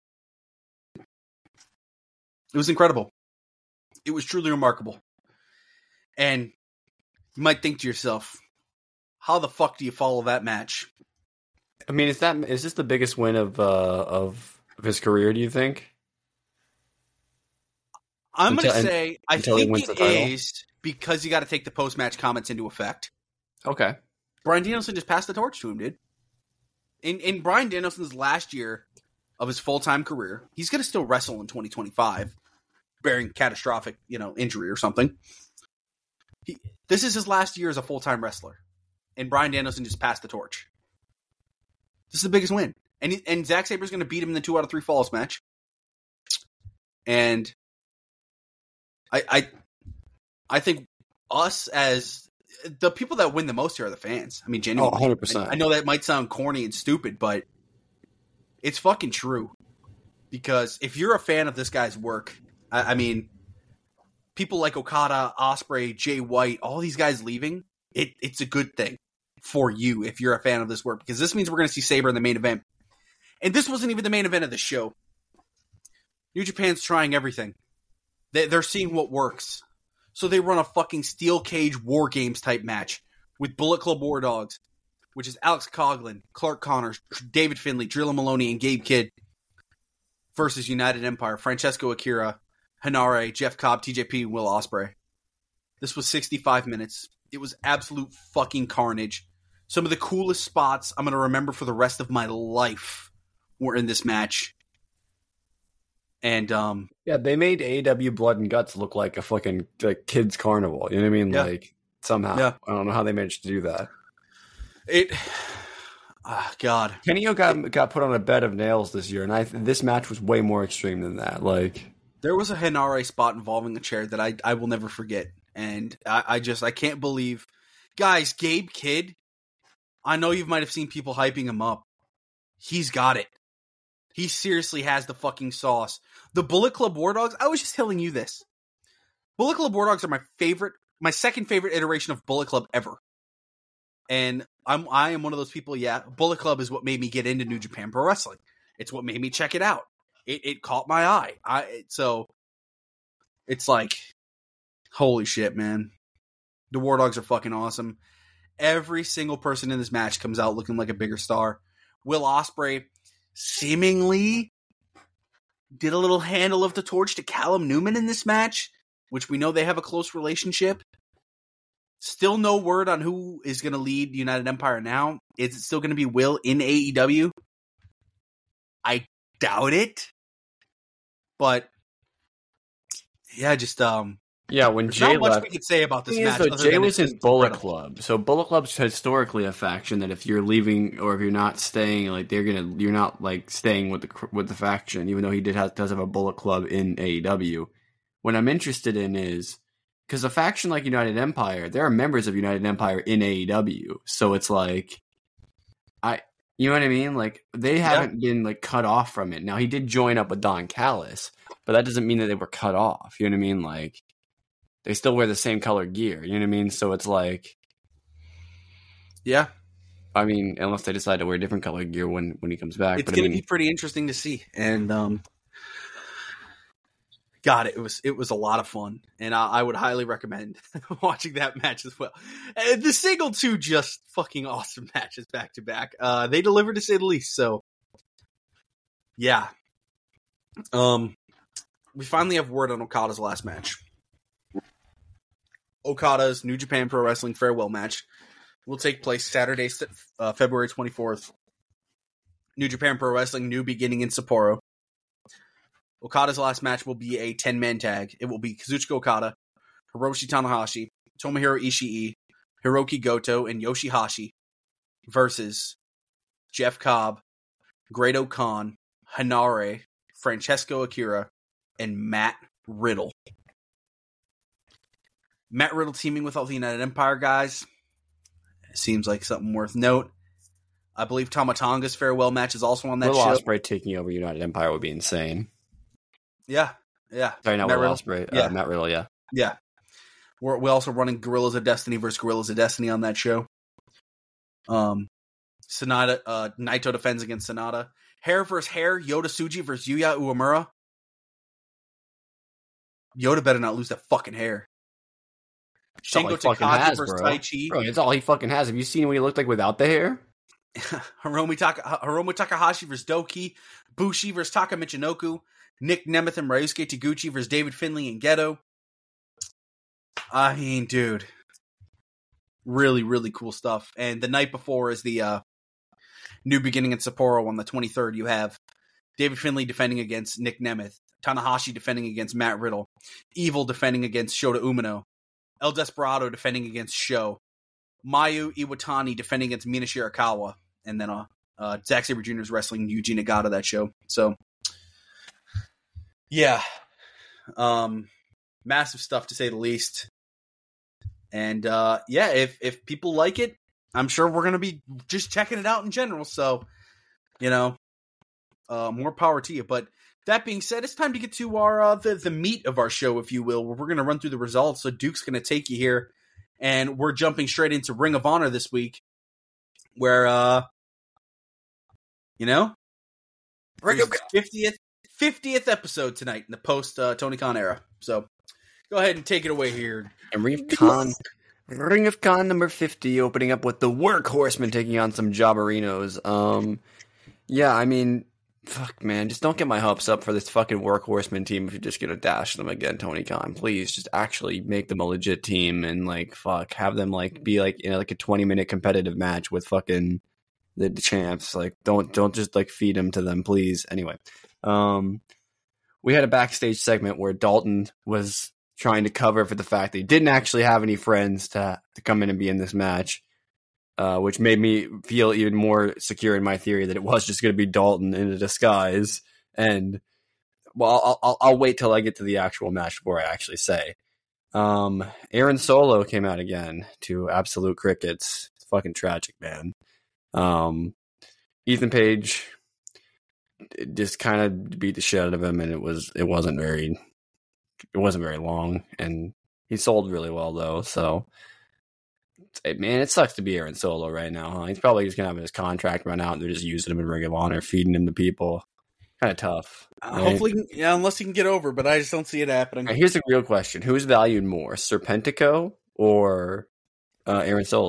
It was incredible. It was truly remarkable. And you might think to yourself, how the fuck do you follow that match? I mean, is that is this the biggest win of uh, of, of his career, do you think? I'm going to Until- say, I until he think wins it the title? is because you got to take the post-match comments into effect. Okay. Bryan Danielson just passed the torch to him, dude. In in Bryan Danielson's last year of his full-time career, he's going to still wrestle in twenty twenty-five, bearing catastrophic, you know, injury or something. He, this is his last year as a full-time wrestler, and Bryan Danielson just passed the torch. This is the biggest win, and he, and Zack Sabre is going to beat him in the two out of three falls match. And I I I think us as the people that win the most here are the fans. I mean, Oh, genuinely. one hundred percent. I, I know that might sound corny and stupid, but it's fucking true. Because if you're a fan of this guy's work, I, I mean, people like Okada, Ospreay, Jay White, all these guys leaving, it, it's a good thing for you if you're a fan of this work. Because this means we're going to see Sabre in the main event. And this wasn't even the main event of the show. New Japan's trying everything. They, they're seeing what works. So they run a fucking steel cage war games type match with Bullet Club War Dogs, which is Alex Coughlin, Clark Connors, David Finlay, Drilla Maloney, and Gabe Kidd versus United Empire, Francesco Akira, Hanare, Jeff Cobb, T J P, and Will Ospreay. This was sixty-five minutes. It was absolute fucking carnage. Some of the coolest spots I'm going to remember for the rest of my life were in this match. And um, Yeah, they made A E W Blood and Guts look like a fucking like kids carnival. You know what I mean? Yeah. Like somehow, Yeah. I don't know how they managed to do that. it, ah, God, Kenny O got got put on a bed of nails this year, and I this match was way more extreme than that. Like, there was a Hanare spot involving a chair that I I will never forget, and I, I just I can't believe, guys, Gabe Kidd. I know you might have seen people hyping him up. He's got it. He seriously has the fucking sauce. The Bullet Club War Dogs, I was just telling you this. Bullet Club War Dogs are my favorite, my second favorite iteration of Bullet Club ever. And I'm I am one of those people, yeah, Bullet Club is what made me get into New Japan Pro Wrestling. It's what made me check it out. It it caught my eye. I it, so it's like, holy shit, man. The War Dogs are fucking awesome. every single person in this match comes out looking like a bigger star. Will Ospreay seemingly did a little handle of the torch to Callum Newman in this match, which we know they have a close relationship. Still no word on who is going to lead United Empire now. Is it still going to be Will in A E W? I doubt it. But yeah, just um yeah, when there's Jay not much left, we could say about this thing match. Is, though, other Jay than was it's in Bullet incredible. Club, so Bullet Club's historically a faction that if you're leaving or if you're not staying, like they're gonna, you're not like staying with the with the faction, even though he did have, does have a Bullet Club in A E W. What I'm interested in is because a faction like United Empire, there are members of United Empire in A E W, so it's like, I, you know what I mean? Like they haven't yeah. been like cut off from it. Now he did join up with Don Callis, but that doesn't mean that they were cut off. You know what I mean? Like. They still wear the same color gear, you know what I mean? So it's like, yeah. I mean, unless they decide to wear different color gear when, when he comes back. It's but going I to mean, be pretty interesting to see. And um, God, it was it was a lot of fun, and I, I would highly recommend watching that match as well. And the single two just fucking awesome matches back to back. Uh, they delivered to say the least. So yeah, um, we finally have word on Okada's last match. Okada's New Japan Pro Wrestling farewell match will take place Saturday, uh, February twenty-fourth. New Japan Pro Wrestling, New Beginning in Sapporo. Okada's last match will be a ten-man tag. It will be Kazuchika Okada, Hiroshi Tanahashi, Tomohiro Ishii, Hiroki Goto, and Yoshihashi versus Jeff Cobb, Great Khan, Hanare, Francesco Akira, and Matt Riddle. Matt Riddle teaming with all the United Empire guys. Seems like something worth note. I believe Tama Tonga's farewell match is also on that Will show. Ospreay taking over United Empire would be insane. Yeah, yeah. Sorry, not Matt Will Riddle. Ospreay. Yeah. Uh, Matt Riddle, yeah. Yeah. We're, we're also running Gorillas of Destiny versus Gorillas of Destiny on that show. Um, Sonata, uh, Naito defends against Sonata. Hair versus hair, Yoda Tsuji versus Yuya Uemura. Yoda better not lose that fucking hair. That's all he Shingo fucking Takagi has, versus bro. Tai Chi. Bro, that's all he fucking has. Have you seen what he looked like without the hair? Hiromu, Taka, Hiromu Takahashi versus Doki. Bushi versus Taka Michinoku. Nick Nemeth and Ryusuke Taguchi versus David Finlay and Geto. I mean, dude. Really, really cool stuff. And the night before is the uh, New Beginning in Sapporo on the twenty-third. You have David Finlay defending against Nick Nemeth. Tanahashi defending against Matt Riddle. Evil defending against Shota Umino. El Desperado defending against Sho. Mayu Iwatani defending against Mina Shirakawa. And then uh, uh, Zack Sabre Junior is wrestling Yuji Nagata that show. So, yeah. Um, massive stuff to say the least. And, uh, yeah, if, if people like it, I'm sure we're going to be just checking it out in general. So, you know, uh, more power to you. But that being said, it's time to get to our uh, the, the meat of our show, if you will, where we're going to run through the results. So Duke's going to take you here. And we're jumping straight into Ring of Honor this week, where, uh, you know, fiftieth, fiftieth episode tonight in the post uh, Tony Khan era. So go ahead and take it away here. And Ring of Khan, Ring of Khan number fifty, opening up with the Workhorsemen taking on some Jobberinos. Um, yeah, I mean, fuck, man, just don't get my hopes up for this fucking Workhorsemen team if you're just gonna dash them again, Tony Khan. Please, just actually make them a legit team and like, fuck, have them like be like you know like a twenty minute competitive match with fucking the, the champs. Like, don't don't just like feed them to them, please. Anyway, um, we had a backstage segment where Dalton was trying to cover for the fact that he didn't actually have any friends to to come in and be in this match, uh, which made me feel even more secure in my theory that it was just going to be Dalton in a disguise. And, well, I'll, I'll, I'll wait till I get to the actual match before I actually say. Um, Aaron Solo came out again to absolute crickets. It's fucking tragic, man. Um, Ethan Page just kind of beat the shit out of him, and it was it wasn't very... It wasn't very long, and he sold really well, though, so... Hey, man, it sucks to be Aaron Solo right now, huh? He's probably just going to have his contract run out, and they're just using him in Ring of Honor, feeding him to people. Kind of tough. Uh, right? Hopefully, yeah, unless he can get over, but I just don't see it happening. Right, here's the real question. Who's valued more, Serpentico or uh, Aaron Solo?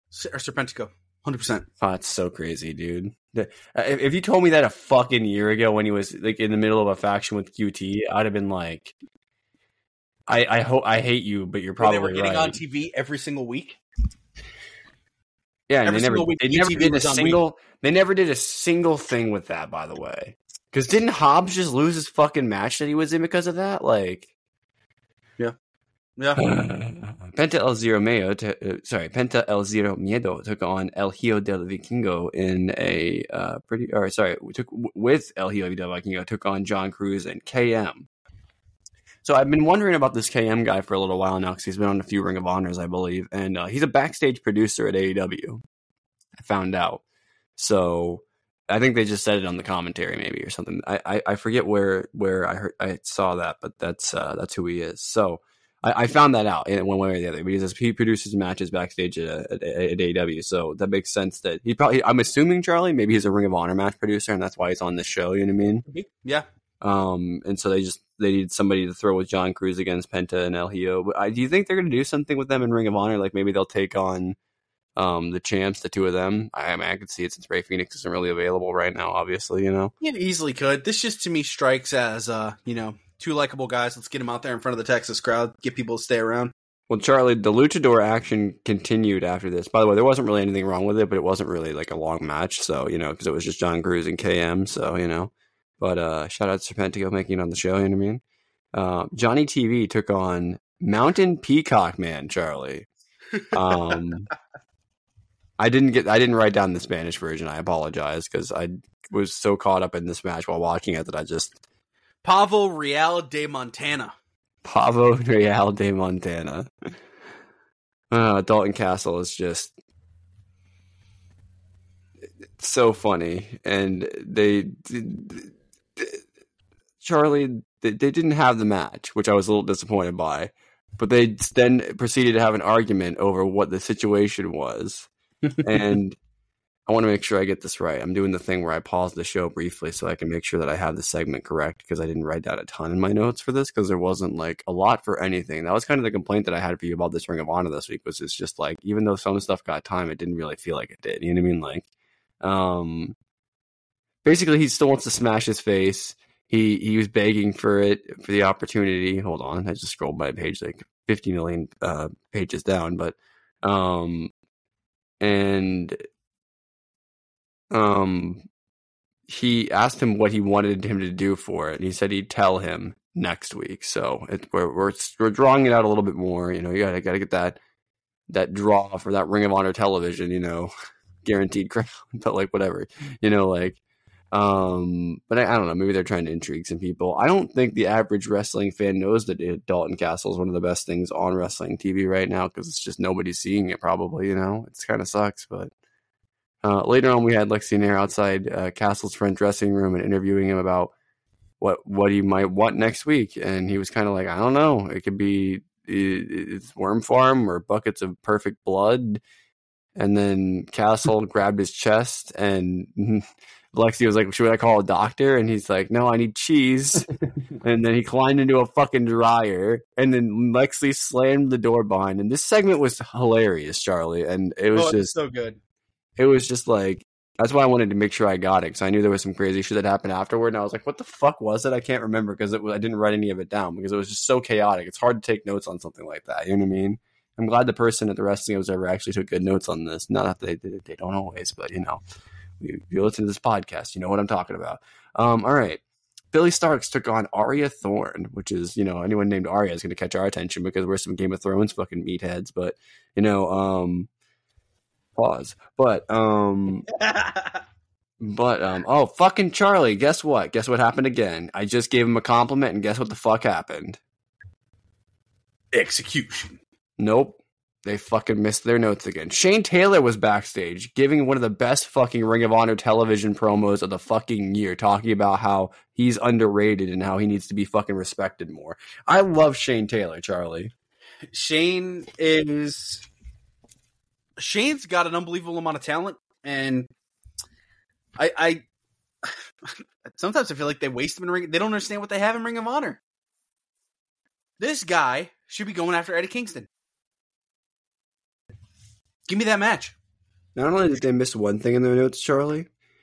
Or Serpentico, one hundred percent. Oh, it's so crazy, dude. The, if, if you told me that a fucking year ago when he was like in the middle of a faction with Q T, I'd have been like, I I hope I hate you, but you're probably when they were getting right. on T V every single week. Yeah, and every they never week, they never did a single week. they never did a single thing with that, by the way. Because didn't Hobbs just lose his fucking match that he was in because of that? Like, yeah, yeah. Penta El Zero Miedo, to, uh, sorry, Penta El Zero Miedo took on El Hijo del Vikingo in a uh, pretty, or sorry, we took with El Hijo del Vikingo took on John Cruz and K M. So I've been wondering about this K M guy for a little while now because he's been on a few Ring of Honors, I believe, and uh, he's a backstage producer at A E W. I found out, so I think they just said it on the commentary, maybe or something. I I, I forget where where I heard I saw that, but that's uh, that's who he is. So. I, I found that out in one way or the other because he produces matches backstage at, at, at A E W, so that makes sense. That he probably, I'm assuming Charlie, maybe he's a Ring of Honor match producer, and that's why he's on this show. You know what I mean? Yeah. Um, and so they just they need somebody to throw with John Cruz against Penta and El Hijo. But I, do you think they're going to do something with them in Ring of Honor? Like maybe they'll take on um the champs, the two of them. I, I mean, I could see it since Rey Fenix isn't really available right now. Obviously, you know, it easily could. This just to me strikes as uh you know. Two likable guys. Let's get them out there in front of the Texas crowd. Get people to stay around. Well, Charlie, the luchador action continued after this. By the way, there wasn't really anything wrong with it, but it wasn't really like a long match. So, you know, because it was just John Cruz and K M. So, you know, but uh, shout out to Serpentico making it on the show. You know what I mean? Uh, Johnny T V took on Mountain Peacock Man, Charlie. Um, I didn't get, I didn't write down the Spanish version. I apologize because I was so caught up in this match while watching it that I just. Pavo Real de Montana. Pavo Real de Montana. Uh, Dalton Castle is just so funny. And they, Charlie, they, they didn't have the match, which I was a little disappointed by. But they then proceeded to have an argument over what the situation was. And I want to make sure I get this right. I'm doing the thing where I pause the show briefly so I can make sure that I have the segment correct because I didn't write down a ton in my notes for this because there wasn't like a lot for anything. That was kind of the complaint that I had for you about this Ring of Honor this week was it's just like, even though some stuff got time, it didn't really feel like it did. You know what I mean? Like, um, basically he still wants to smash his face. He, he was begging for it, for the opportunity. Hold on. I just scrolled my page like fifty million uh, pages down, but, um, and, Um, he asked him what he wanted him to do for it, and he said he'd tell him next week. So it, we're we're we're drawing it out a little bit more. You know, you gotta gotta get that that draw for that Ring of Honor television. You know, guaranteed crown, but like whatever. You know, like um, but I, I don't know. Maybe they're trying to intrigue some people. I don't think the average wrestling fan knows that it, Dalton Castle is one of the best things on wrestling T V right now because it's just nobody's seeing it. Probably, you know, it's kind of sucks, but. Uh, later on, we had Lexi Nair outside uh, Castle's front dressing room and interviewing him about what what he might want next week, and he was kind of like, I don't know, it could be it's Worm Farm or buckets of perfect blood. And then Castle grabbed his chest, and Lexi was like, "Should I call a doctor?" And he's like, "No, I need cheese." And then he climbed into a fucking dryer, and then Lexi slammed the door behind him. This segment was hilarious, Charlie, and it was oh, just so good. It was just like, that's why I wanted to make sure I got it, because I knew there was some crazy shit that happened afterward, and I was like, what the fuck was it? I can't remember, because I didn't write any of it down, because it was just so chaotic. It's hard to take notes on something like that, you know what I mean? I'm glad the person at the Wrestling Observer actually took good notes on this. Not that they did, they don't always, but, you know, if you listen to this podcast, you know what I'm talking about. Um, all right. Billy Starks took on Arya Thorne, which is, you know, anyone named Arya is going to catch our attention because we're some Game of Thrones fucking meatheads, but, you know, um... Pause. But, um, but, um, oh, fucking Charlie, guess what? Guess what happened again? I just gave him a compliment, and guess what the fuck happened? Execution. Nope. They fucking missed their notes again. Shane Taylor was backstage giving one of the best fucking Ring of Honor television promos of the fucking year, talking about how he's underrated and how he needs to be fucking respected more. I love Shane Taylor, Charlie. Shane is... Shane's got an unbelievable amount of talent, and I, I sometimes I feel like they waste him in Ring. They don't understand what they have in Ring of Honor. This guy should be going after Eddie Kingston. Give me that match. Not only did they miss one thing in their notes, Charlie,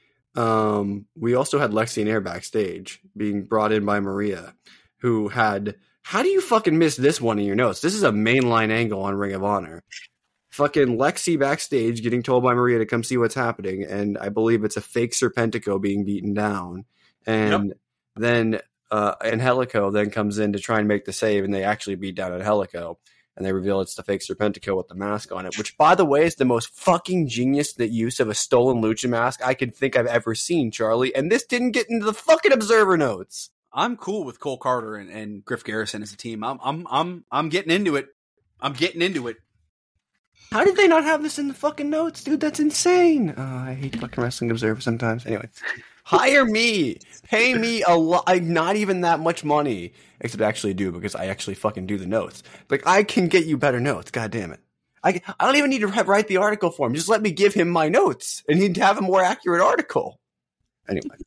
um, we also had Lexi and Air backstage being brought in by Maria, who had. How do you fucking miss this one in your notes? This is a mainline angle on Ring of Honor. Fucking Lexi backstage getting told by Maria to come see what's happening, and I believe it's a fake Serpentico being beaten down. And yep. then uh, Angelico then comes in to try and make the save, and they actually beat down Angelico. And they reveal it's the fake Serpentico with the mask on it, which, by the way, is the most fucking genius the use of a stolen lucha mask I could think I've ever seen, Charlie. And this didn't get into the fucking Observer notes. I'm cool with Cole Carter and, and Griff Garrison as a team. I'm I'm I'm I'm getting into it. I'm getting into it. How did they not have this in the fucking notes, dude? That's insane. Oh, I hate fucking Wrestling Observer sometimes. Anyway, hire me. Pay me a lot. Not even that much money. Except I actually do, because I actually fucking do the notes. Like, I can get you better notes. God damn it. I, I don't even need to write the article for him. Just let me give him my notes, and he'd have a more accurate article. Anyway.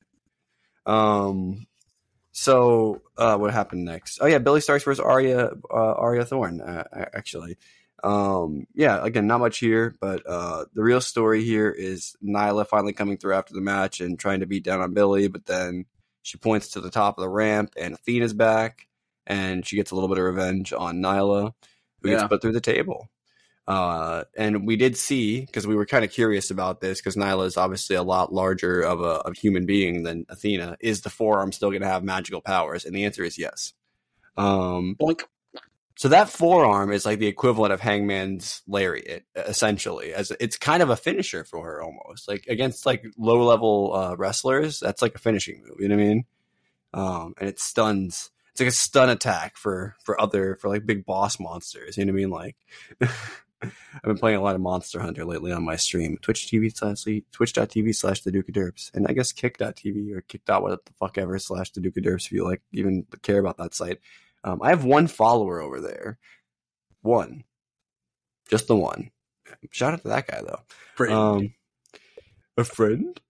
Um... So, uh, what happened next? Oh yeah, Billy Starks versus Arya, uh, Arya Thorne, uh, actually. Um, yeah, again, not much here, but, uh, the real story here is Nyla finally coming through after the match and trying to beat down on Billy, but then she points to the top of the ramp and Athena's back, and she gets a little bit of revenge on Nyla, who yeah. gets put through the table. Uh, and we did see, because we were kind of curious about this, because Nyla is obviously a lot larger of a of human being than Athena. Is the forearm still going to have magical powers? And the answer is yes. Um, Boink. So that forearm is like the equivalent of Hangman's lariat, essentially. As it's kind of a finisher for her almost. Like against like low level uh, wrestlers, that's like a finishing move. You know what I mean? Um, and it stuns. It's like a stun attack for for other for like big boss monsters. You know what I mean? Like. I've been playing a lot of Monster Hunter lately on my stream. Twitch T V slash twitch.tv slash the Duke of Derps. And I guess kick.tv or kick. What the fuck ever slash the Duke of Derps if you like even care about that site. Um, I have one follower over there. One. Just the one. Shout out to that guy though. Friend. Um, a friend?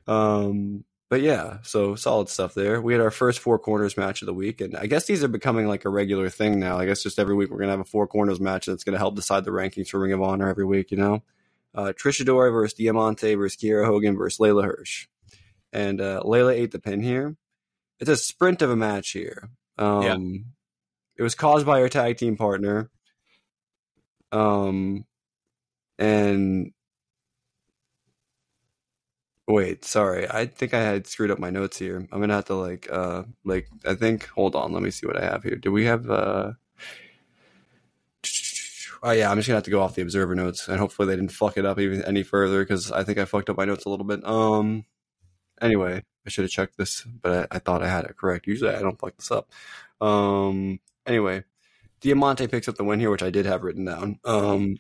Um But yeah, so solid stuff there. We had our first Four Corners match of the week, and I guess these are becoming like a regular thing now. I guess just every week we're going to have a Four Corners match that's going to help decide the rankings for Ring of Honor every week, you know? Uh, Trish Adora versus Diamante versus Kiera Hogan versus Layla Hirsch. And uh, Layla ate the pin here. It's a sprint of a match here. Um, yeah. It was caused by her tag team partner. Um, and... Wait, sorry. I think I had screwed up my notes here. I'm gonna have to like, uh, like I think. Hold on, let me see what I have here. Do we have? Uh... Oh yeah, I'm just gonna have to go off the Observer notes, and hopefully they didn't fuck it up even any further because I think I fucked up my notes a little bit. Um. Anyway, I should have checked this, but I, I thought I had it correct. Usually I don't fuck this up. Um. Anyway, Diamante picks up the win here, which I did have written down. Um.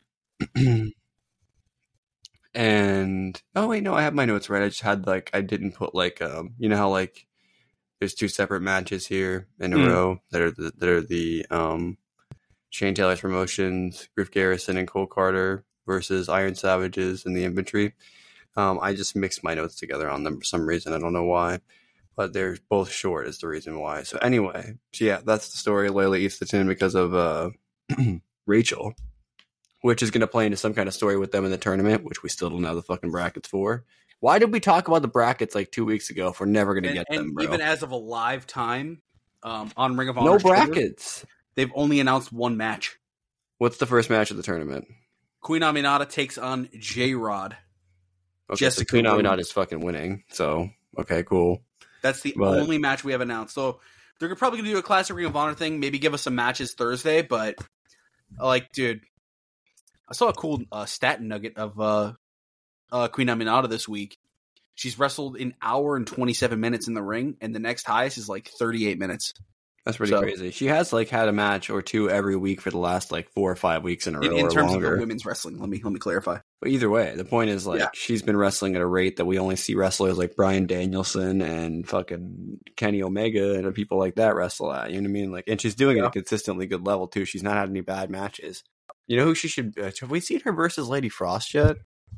And oh wait, no, I have my notes right. I just had like I didn't put like um you know how like there's two separate matches here in a mm. row that are the, that are the um Shane Taylor's promotions, Griff Garrison and Cole Carter versus Iron Savages and the Infantry. Um, I just mixed my notes together on them for some reason. I don't know why, but they're both short is the reason why. So anyway, so yeah, that's the story. Layla eats the tin because of uh Rachel. Which is going to play into some kind of story with them in the tournament, which we still don't have the fucking brackets for. Why did we talk about the brackets like two weeks ago if we're never going to get and them, bro? Even as of a live time um, on Ring of Honor, no brackets. Twitter, they've only announced one match. What's the first match of the tournament? Queen Aminata takes on J-Rod. Okay, Jessica so Queen Aminata is fucking winning. So, okay, cool. That's the but, only match we have announced. So they're probably going to do a classic Ring of Honor thing, maybe give us some matches Thursday, but like, dude, I saw a cool uh, stat nugget of uh, uh, Queen Aminata this week. She's wrestled an hour and twenty-seven minutes in the ring, and the next highest is like thirty-eight minutes. That's pretty so, crazy. She has like had a match or two every week for the last like four or five weeks in a row. In, in terms longer. of the women's wrestling, let me let me clarify. But either way, the point is like yeah. she's been wrestling at a rate that we only see wrestlers like Bryan Danielson and fucking Kenny Omega and people like that wrestle at. You know what I mean? Like, and she's doing yeah. it at a consistently good level too. She's not had any bad matches. You know who she should? Uh, have we seen her versus Lady Frost yet?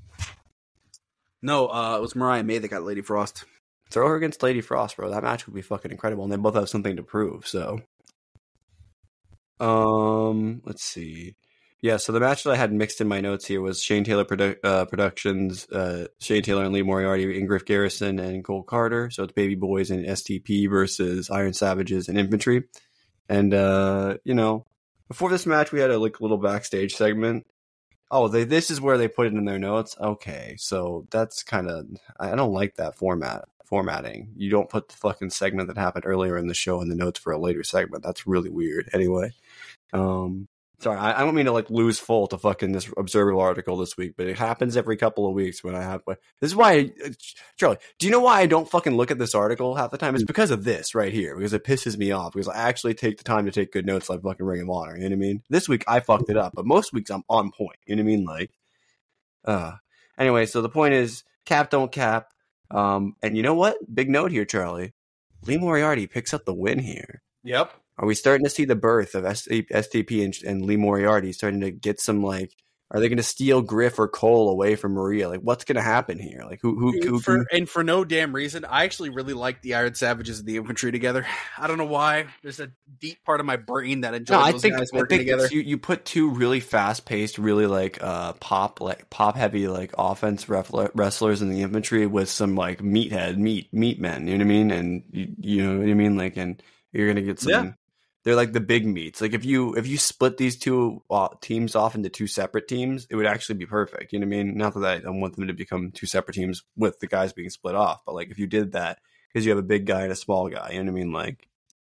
No, uh, it was Mariah May that got Lady Frost. Throw her against Lady Frost, bro. That match would be fucking incredible, and they both have something to prove. So, um, let's see. Yeah, so the match that I had mixed in my notes here was Shane Taylor produ- uh, Productions, uh, Shane Taylor and Lee Moriarty, and Griff Garrison and Cole Carter. So it's Baby Boys and S T P versus Iron Savages and Infantry. And, uh, you know, before this match, we had a like little backstage segment. Oh, they, this is where they put it in their notes? Okay, so that's kind of... I don't like that format formatting. You don't put the fucking segment that happened earlier in the show in the notes for a later segment. That's really weird. Anyway, um... Sorry, I, I don't mean to like lose full to fucking this Observer article this week, but it happens every couple of weeks when I have. This is why, I, Charlie. Do you know why I don't fucking look at this article half the time? It's because of this right here, because it pisses me off. Because I actually take the time to take good notes, like fucking Ring of Honor. You know what I mean? This week I fucked it up, but most weeks I'm on point. You know what I mean? Like, uh. Anyway, so the point is, cap don't cap. Um, and you know what? Big note here, Charlie. Lee Moriarty picks up the win here. Yep. Are we starting to see the birth of S T P and, and Lee Moriarty starting to get some, like, are they going to steal Griff or Cole away from Maria? Like, what's going to happen here? Like, who, who, who for, can... and for no damn reason, I actually really like the Iron Savages and the Infantry together. I don't know why. There's a deep part of my brain that enjoys no, those I think, guys I working think together. You, you put two really fast paced, really like uh pop, like pop heavy, like offense wrestlers in the Infantry with some like meathead, meat, meat men. You know what I mean? And you, you know what I mean? Like, and you're gonna get some. Yeah. They're like the big meats. Like if you if you split these two uh, teams off into two separate teams, it would actually be perfect. You know what I mean? Not that I don't want them to become two separate teams with the guys being split off, but like if you did that, because you have a big guy and a small guy, you know what I mean? Like,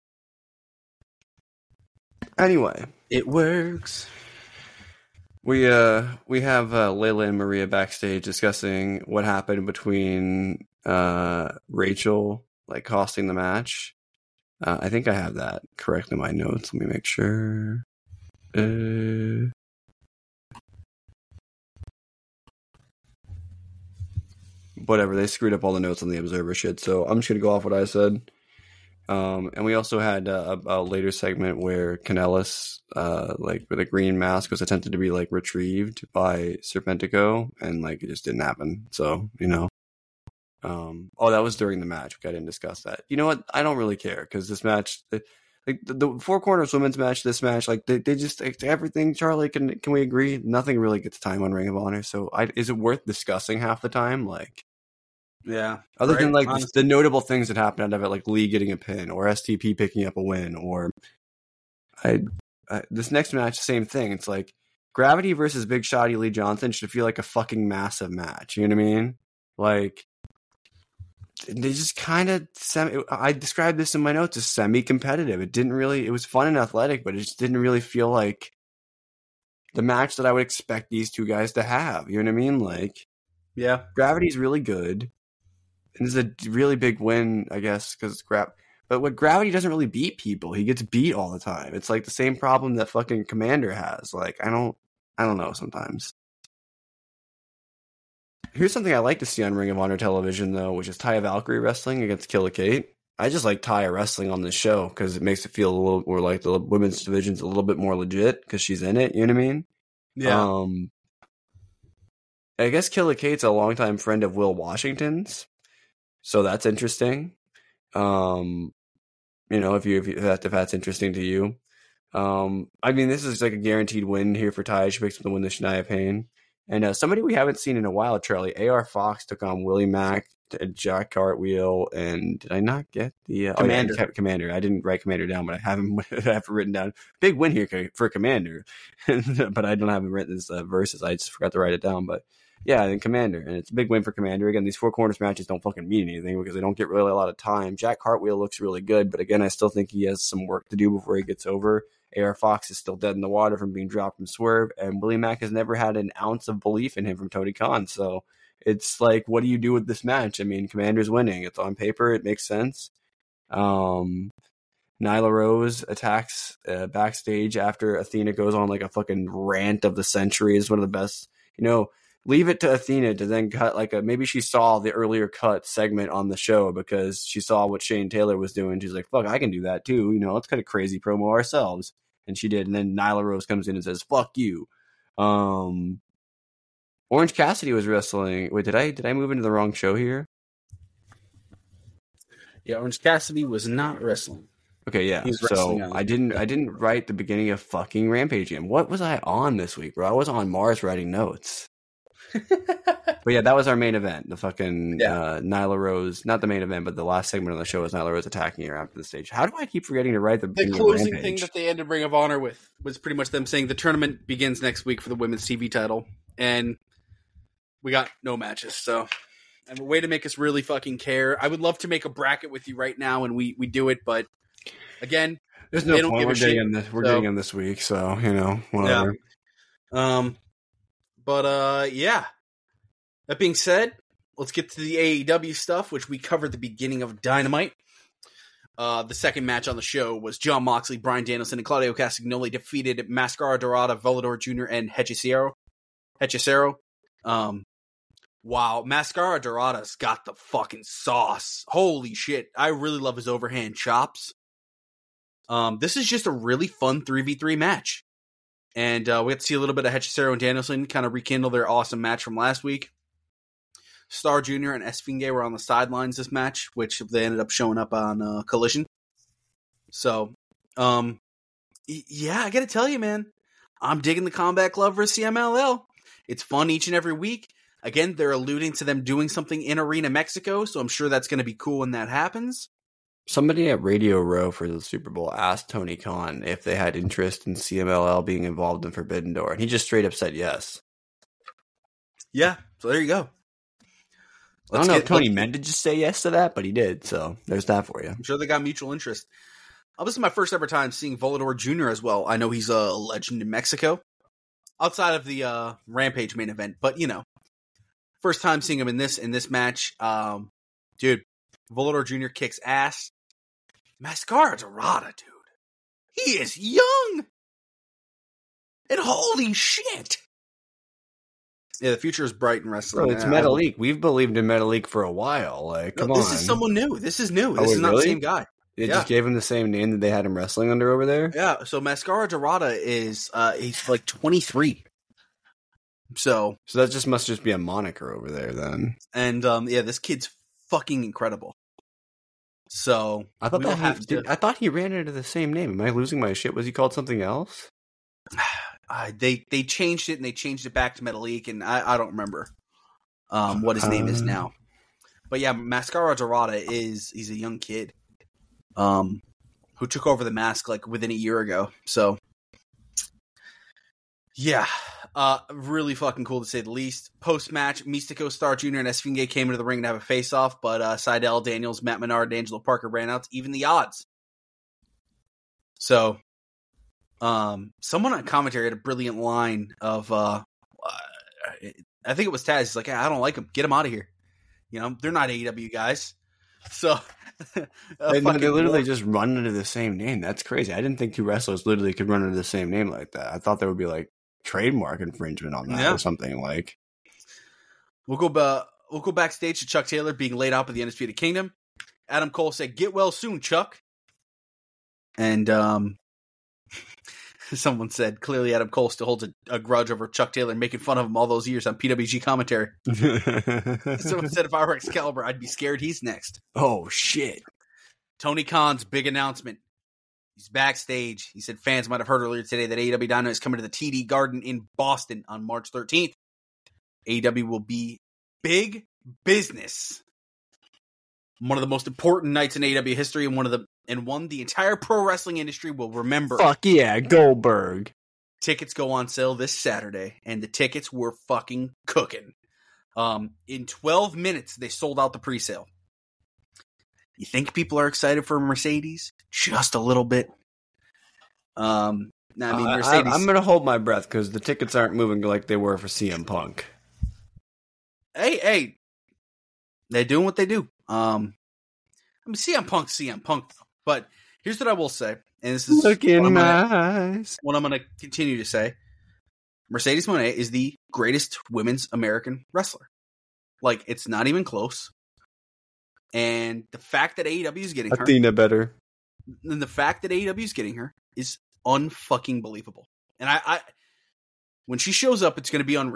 anyway, it works. We uh we have uh, Layla and Maria backstage discussing what happened between uh Rachel like costing the match. Uh, I think I have that correct in my notes. Let me make sure. Uh... Whatever, they screwed up all the notes on the Observer shit, so I'm just going to go off what I said. Um, and we also had uh, a, a later segment where Kanellis, uh, like, with a green mask was attempted to be, like, retrieved by Serpentico, and, like, it just didn't happen. So, you know. Um, oh, that was during the match. I didn't discuss that. You know what? I don't really care because this match, the, like the, the Four Corners women's match, this match, like they, they just like, everything. Charlie, can can we agree? Nothing really gets time on Ring of Honor. So, I, is it worth discussing half the time? Like, yeah. Other right? than like Honestly. the, the notable things that happened out of it, like Lee getting a pin or S T P picking up a win, or I, I this next match, same thing. It's like Gravity versus Big Shotty Lee Johnson should feel like a fucking massive match. You know what I mean? Like. They just kind of semi. I described this in my notes as semi-competitive. It didn't really. It was fun and athletic, but it just didn't really feel like the match that I would expect these two guys to have. You know what I mean? Like, yeah, Gravity's really good, and it's a really big win, I guess, because Gra- But what Gravity doesn't really beat people. He gets beat all the time. It's like the same problem that fucking Commander has. Like, I don't, I don't know. Sometimes. Here's something I like to see on Ring of Honor television, though, which is Taya Valkyrie wrestling against Killa Kate. I just like Taya wrestling on this show because it makes it feel a little more like the women's division's a little bit more legit because she's in it. You know what I mean? Yeah. Um, I guess Killa Kate's a longtime friend of Will Washington's, so that's interesting. Um, you know, if you if, you, if, that, if that's interesting to you, um, I mean, this is like a guaranteed win here for Taya. She picks up the win to Shania Payne. And uh, somebody we haven't seen in a while, Charlie, A R Fox took on Willie Mack, Jack Cartwheel, and did I not get the uh, Commander? Oh, yeah, Commander. I didn't write Commander down, but I have him. I have it written down. Big win here for Commander, but I don't have him written as uh, verses. I just forgot to write it down. But yeah, and Commander, and it's a big win for Commander. Again, these Four Corners matches don't fucking mean anything because they don't get really a lot of time. Jack Cartwheel looks really good, but again, I still think he has some work to do before he gets over. A R Fox is still dead in the water from being dropped from Swerve, and Willie Mack has never had an ounce of belief in him from Tony Khan. So it's like, what do you do with this match? I mean, Commander's winning. It's on paper. It makes sense. Um, Nyla Rose attacks uh, backstage after Athena goes on like a fucking rant of the century. Is one of the best. You know, leave it to Athena to then cut like a, maybe she saw the earlier cut segment on the show because she saw what Shane Taylor was doing. She's like, fuck, I can do that too. You know, let's cut a crazy promo ourselves. And she did. And then Nyla Rose comes in and says, fuck you. Um, Orange Cassidy was wrestling. Wait, did I, did I move into the wrong show here? Yeah, Orange Cassidy was not wrestling. Okay, yeah. He's So wrestling on. I didn't I didn't write the beginning of fucking Rampage again. What was I on this week, bro? I was on Mars writing notes. But yeah, that was our main event. The fucking Yeah. uh, Nyla Rose, not the main event, but the last segment of the show was Nyla Rose attacking her after the stage. How do I keep forgetting to write the The beginning of closing Rampage? thing that they ended Ring of Honor with was pretty much them saying the tournament begins next week for the women's T V title, and we got no matches. So, and a way to make us really fucking care. I would love to make a bracket with you right now, and we we do it, but again, There's no they don't point. give a We're getting shit, him this. We're so- getting him this week, so you know, whatever. Um, but uh, yeah. That being said, let's get to the A E W stuff, which we covered at the beginning of Dynamite. Uh, the second match on the show was Jon Moxley, Bryan Danielson, and Claudio Castagnoli defeated Mascara Dorada, Volador Junior, and Hechicero. Hechicero. Um, wow, Mascara Dorada's got the fucking sauce. Holy shit. I really love his overhand chops. Um, this is just a really fun three v three match. And uh, we got to see a little bit of Hechicero and Danielson kind of rekindle their awesome match from last week. Star Junior and Esfinge were on the sidelines this match, which they ended up showing up on uh, Collision. So, um, y- yeah, I gotta tell you, man, I'm digging the Combat Club versus C M L L. It's fun each and every week. Again, they're alluding to them doing something in Arena Mexico, so I'm sure that's going to be cool when that happens. Somebody at Radio Row for the Super Bowl asked Tony Khan if they had interest in C M L L being involved in Forbidden Door, and he just straight up said yes. Yeah, so there you go. I don't know if Tony meant to just say yes to that, but he did, so there's that for you. I'm sure they got mutual interest. Uh, this is my first ever time seeing Volador Junior as well. I know he's a legend in Mexico, outside of the uh, Rampage main event, but you know, first time seeing him in this in this match. Um, dude, Volador Junior kicks ass. Mascara Dorada, dude, he is young, and holy shit! Yeah, the future is bright in wrestling. Bro, it's Yeah, Metalik. We've believed in Metalik for a while. Like, come no, on. This is someone new. This is new. Oh, This is not really? the same guy. They yeah. just gave him the same name that they had him wrestling under over there? Yeah, so Mascara Dorada is uh he's like twenty-three. So So that just must just be a moniker over there then. and um yeah, this kid's fucking incredible. So I thought we will that have he, to, did, I thought he ran into the same name. Am I losing my shit? Was he called something else? uh, they they changed it and they changed it back to Metalik, and I, I don't remember um what his name is Uh. now. But yeah, Mascara Dorada is he's a young kid. Um who took over the mask like within a year ago. So yeah, uh, really fucking cool to say the least. Post match, Mystico, Star Junior, and Esfinge came into the ring to have a face off, but uh, Seidel, Daniels, Matt Menard, and Angelo Parker ran out to even the odds. So, um, someone on commentary had a brilliant line of, uh, I think it was Taz. He's like, I don't like them. Get them out of here. You know, they're not A E W guys. So, They, no, they literally just run under the same name. That's crazy. I didn't think two wrestlers literally could run under the same name like that. I thought there would be like trademark infringement on that Yeah. or something like. We'll go, ba- we'll go backstage to Chuck Taylor being laid out by the Undisputed Kingdom. Adam Cole said, "Get well soon, Chuck." And um, someone said, clearly Adam Cole still holds a, a grudge over Chuck Taylor making fun of him all those years on P W G commentary. Someone said, if I were Excalibur, I'd be scared he's next. Oh, shit. Tony Khan's big announcement. He's backstage. He said fans might have heard earlier today that A E W Dynamite is coming to the T D Garden in Boston on March thirteenth. A E W will be big business. One of the most important nights in A E W history, and one of the and one the entire pro wrestling industry will remember. Fuck yeah, Goldberg. Tickets go on sale this Saturday, and the tickets were fucking cooking. Um, in twelve minutes, they sold out the pre-sale. You think people are excited for Mercedes? Just a little bit. Um, I mean, Uh, Mercedes. I, I'm going to hold my breath because the tickets aren't moving like they were for C M Punk. hey, hey, they're doing what they do. Um, I mean, C M Punk, C M Punk. But here's what I will say, and this is Look what in I'm my gonna- eyes. what I'm going to continue to say. Mercedes Moné is the greatest women's American wrestler. Like, it's not even close. And the fact that A E W is getting her, Athena better. and the fact that A E W is getting her is unfucking believable. And I, I when she shows up, it's going to be unreal.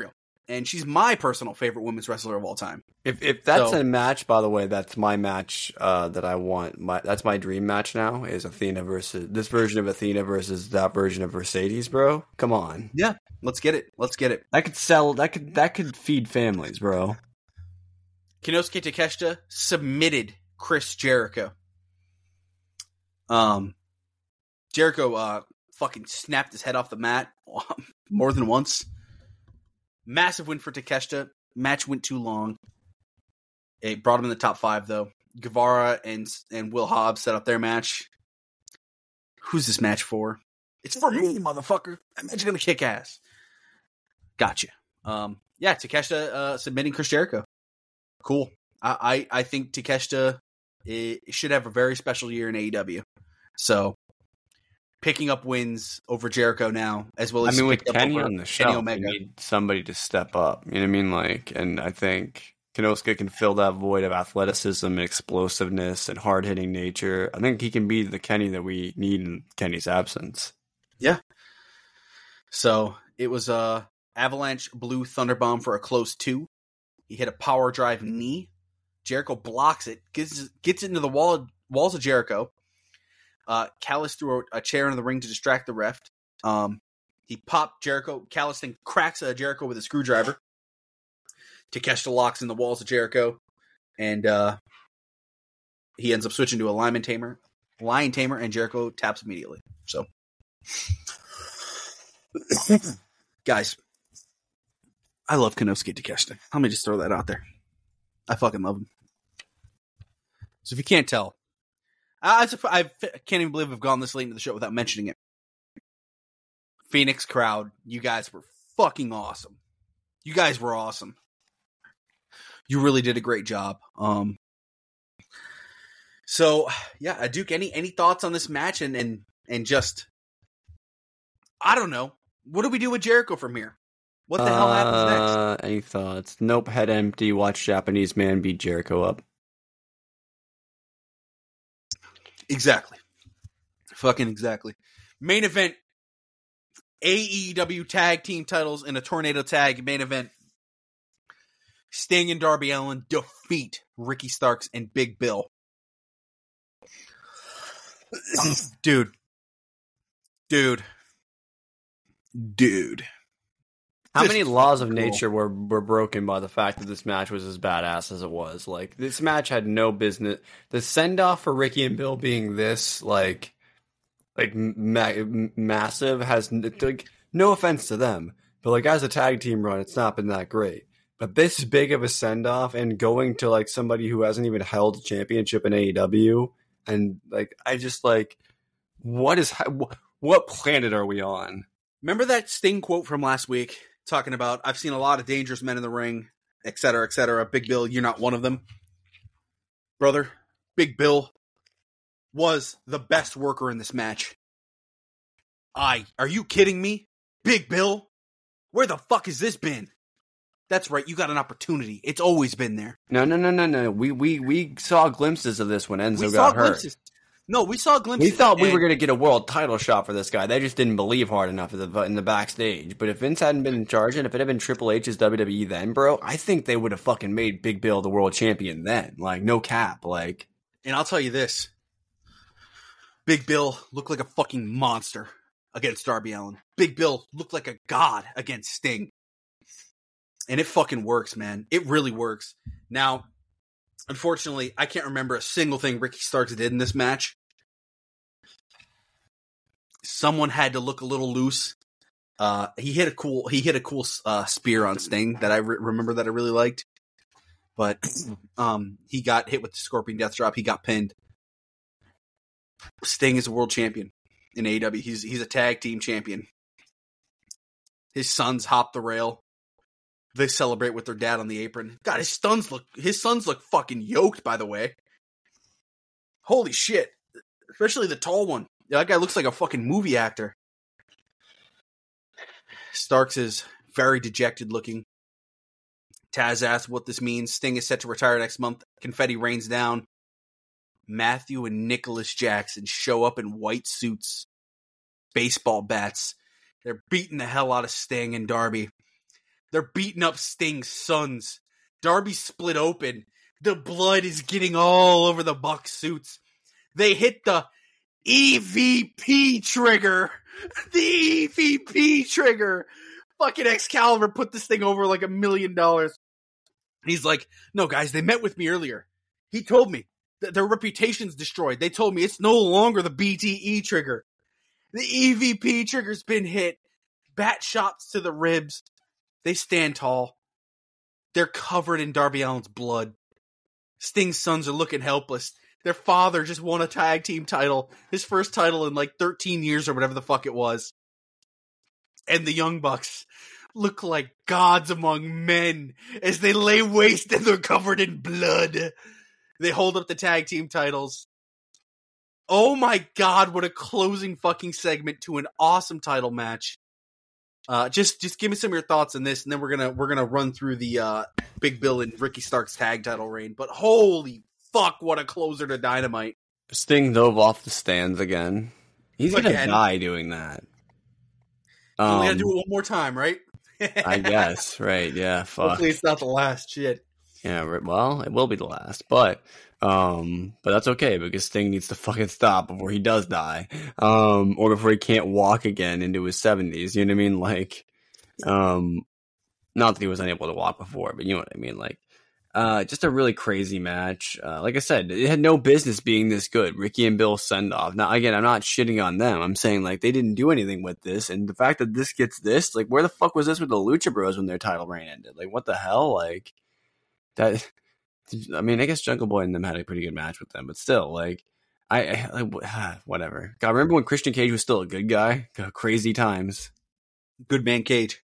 and she's my personal favorite women's wrestler of all time. If if that's So- a match, by the way, that's my match uh, that I want. My that's my dream match now is Athena versus this version of Athena versus that version of Mercedes, bro. Come on, Yeah, let's get it. Let's get it. that could sell. That could that could feed families, bro. Kinosuke Takeshita submitted Chris Jericho. Um, Jericho uh, fucking snapped his head off the mat more than once. Massive win for Takeshita. Match went too long. It brought him in the top five, though. Guevara and and Will Hobbs set up their match. Who's this match for? It's for me, motherfucker. That match is gonna kick ass. Gotcha. Um, yeah, Takeshita uh, submitting Chris Jericho. Cool. I, I, I think Takeshita it, should have a very special year in A E W. So, picking up wins over Jericho now, as well I as mean, with picked up Kenny over on the Kenny show, you Omega. need somebody to step up. You know what I mean? Like, and I think Kinosuke can fill that void of athleticism and explosiveness and hard hitting nature. I think he can be the Kenny that we need in Kenny's absence. Yeah. So it was a Avalanche Blue Thunderbomb for a close two. He hit a power drive knee. Jericho blocks it, gets gets it into the wall walls of Jericho. Uh, Callis threw a, a chair into the ring to distract the ref. Um, he popped Jericho. Callis then cracks uh, Jericho with a screwdriver. Takeshita locks in the walls of Jericho, and uh, he ends up switching to a lion tamer, lion tamer, and Jericho taps immediately. So, guys, I love Kinosuke Takeshita. Let me just throw that out there. I fucking love him. So if you can't tell, I, I, I can't even believe we've gone this late into the show without mentioning it. Phoenix crowd, you guys were fucking awesome. You guys were awesome. You really did a great job. Um, so yeah, Duke, any any thoughts on this match and and and just I don't know, what do we do with Jericho from here? What the hell happens next? Uh, any thoughts? Nope, head empty. Watch Japanese man beat Jericho up. Exactly. Fucking exactly. Main event. A E W tag team titles in a tornado tag main event. Sting and Darby Allin defeat Ricky Starks and Big Bill. Dude. Dude. Dude. How This many is laws of fucking cool. nature were, were broken by the fact that this match was as badass as it was? Like, this match had no business. The send-off for Ricky and Bill being this, like, like ma- massive has, like, no offense to them, but, like, as a tag team run, it's not been that great. But this big of a send-off and going to, like, somebody who hasn't even held a championship in A E W, and, like, I just, like, what is, what planet are we on? Remember that Sting quote from last week talking about, I've seen a lot of dangerous men in the ring, et cetera, et cetera. Big Bill, you're not one of them. Brother, Big Bill was the best worker in this match. I, are you kidding me? Big Bill? Where the fuck has this been? That's right, you got an opportunity. It's always been there. No, no, no, no, no. We we we saw glimpses of this when Enzo We got saw hurt. glimpses. No, we saw glimpses. We thought we and- were going to get a world title shot for this guy. They just didn't believe hard enough in the, in the backstage. But if Vince hadn't been in charge, and if it had been Triple H's W W E then, bro, I think they would have fucking made Big Bill the world champion then. Like, no cap. Like, And I'll tell you this. Big Bill looked like a fucking monster against Darby Allin. Big Bill looked like a god against Sting. And it fucking works, man. It really works. Now, unfortunately, I can't remember a single thing Ricky Starks did in this match. Someone had to look a little loose. Uh, he hit a cool, he hit a cool uh, spear on Sting that I re- remember that I really liked. But um, he got hit with the Scorpion Death Drop. He got pinned. Sting is a world champion in A E W. He's he's a tag team champion. His sons hop the rail. They celebrate with their dad on the apron. God, his sons look his sons look fucking yoked, by the way. Holy shit. Especially the tall one. That guy looks like a fucking movie actor. Starks is very dejected looking. Taz asks what this means. Sting is set to retire next month. Confetti rains down. Matthew and Nicholas Jackson show up in white suits, baseball bats. They're beating the hell out of Sting and Darby. They're beating up Sting's sons. Darby's split open. The blood is getting all over the Bucks suits. They hit the E V P trigger. The E V P trigger. Fucking Excalibur put this thing over like a million dollars. He's like, no, guys, they met with me earlier. He told me that their reputation's destroyed. They told me it's no longer the B T E trigger. The E V P trigger's been hit. Bat shots to the ribs. They stand tall. They're covered in Darby Allin's blood. Sting's sons are looking helpless. Their father just won a tag team title. His first title in like thirteen years or whatever the fuck it was. And the Young Bucks look like gods among men as they lay waste and they're covered in blood. They hold up the tag team titles. Oh my god, what a closing fucking segment to an awesome title match. Uh, just, just give me some of your thoughts on this, and then we're gonna we're gonna run through the uh, Big Bill and Ricky Starks tag title reign. But holy fuck, what a closer to Dynamite! Sting dove off the stands again. He's Again. gonna die doing that. Um, Um, we gotta do it one more time, right? I guess, right? Yeah, fuck. Hopefully, it's not the last shit. Yeah, right, well, it will be the last, but um, but that's okay because Sting needs to fucking stop before he does die, um, or before he can't walk again into his seventies. You know what I mean? Like, um, not that he was unable to walk before, but you know what I mean. Like, uh, just a really crazy match. Uh, like I said, it had no business being this good. Ricky and Bill send off. Now, again, I'm not shitting on them. I'm saying like they didn't do anything with this, and the fact that this gets this, like, where the fuck was this with the Lucha Bros when their title reign ended? Like, what the hell? Like. That, I mean, I guess Jungle Boy and them had a pretty good match with them, but still, like, I, I like, whatever. God, remember when Christian Cage was still a good guy? God, crazy times. Good man, Cage.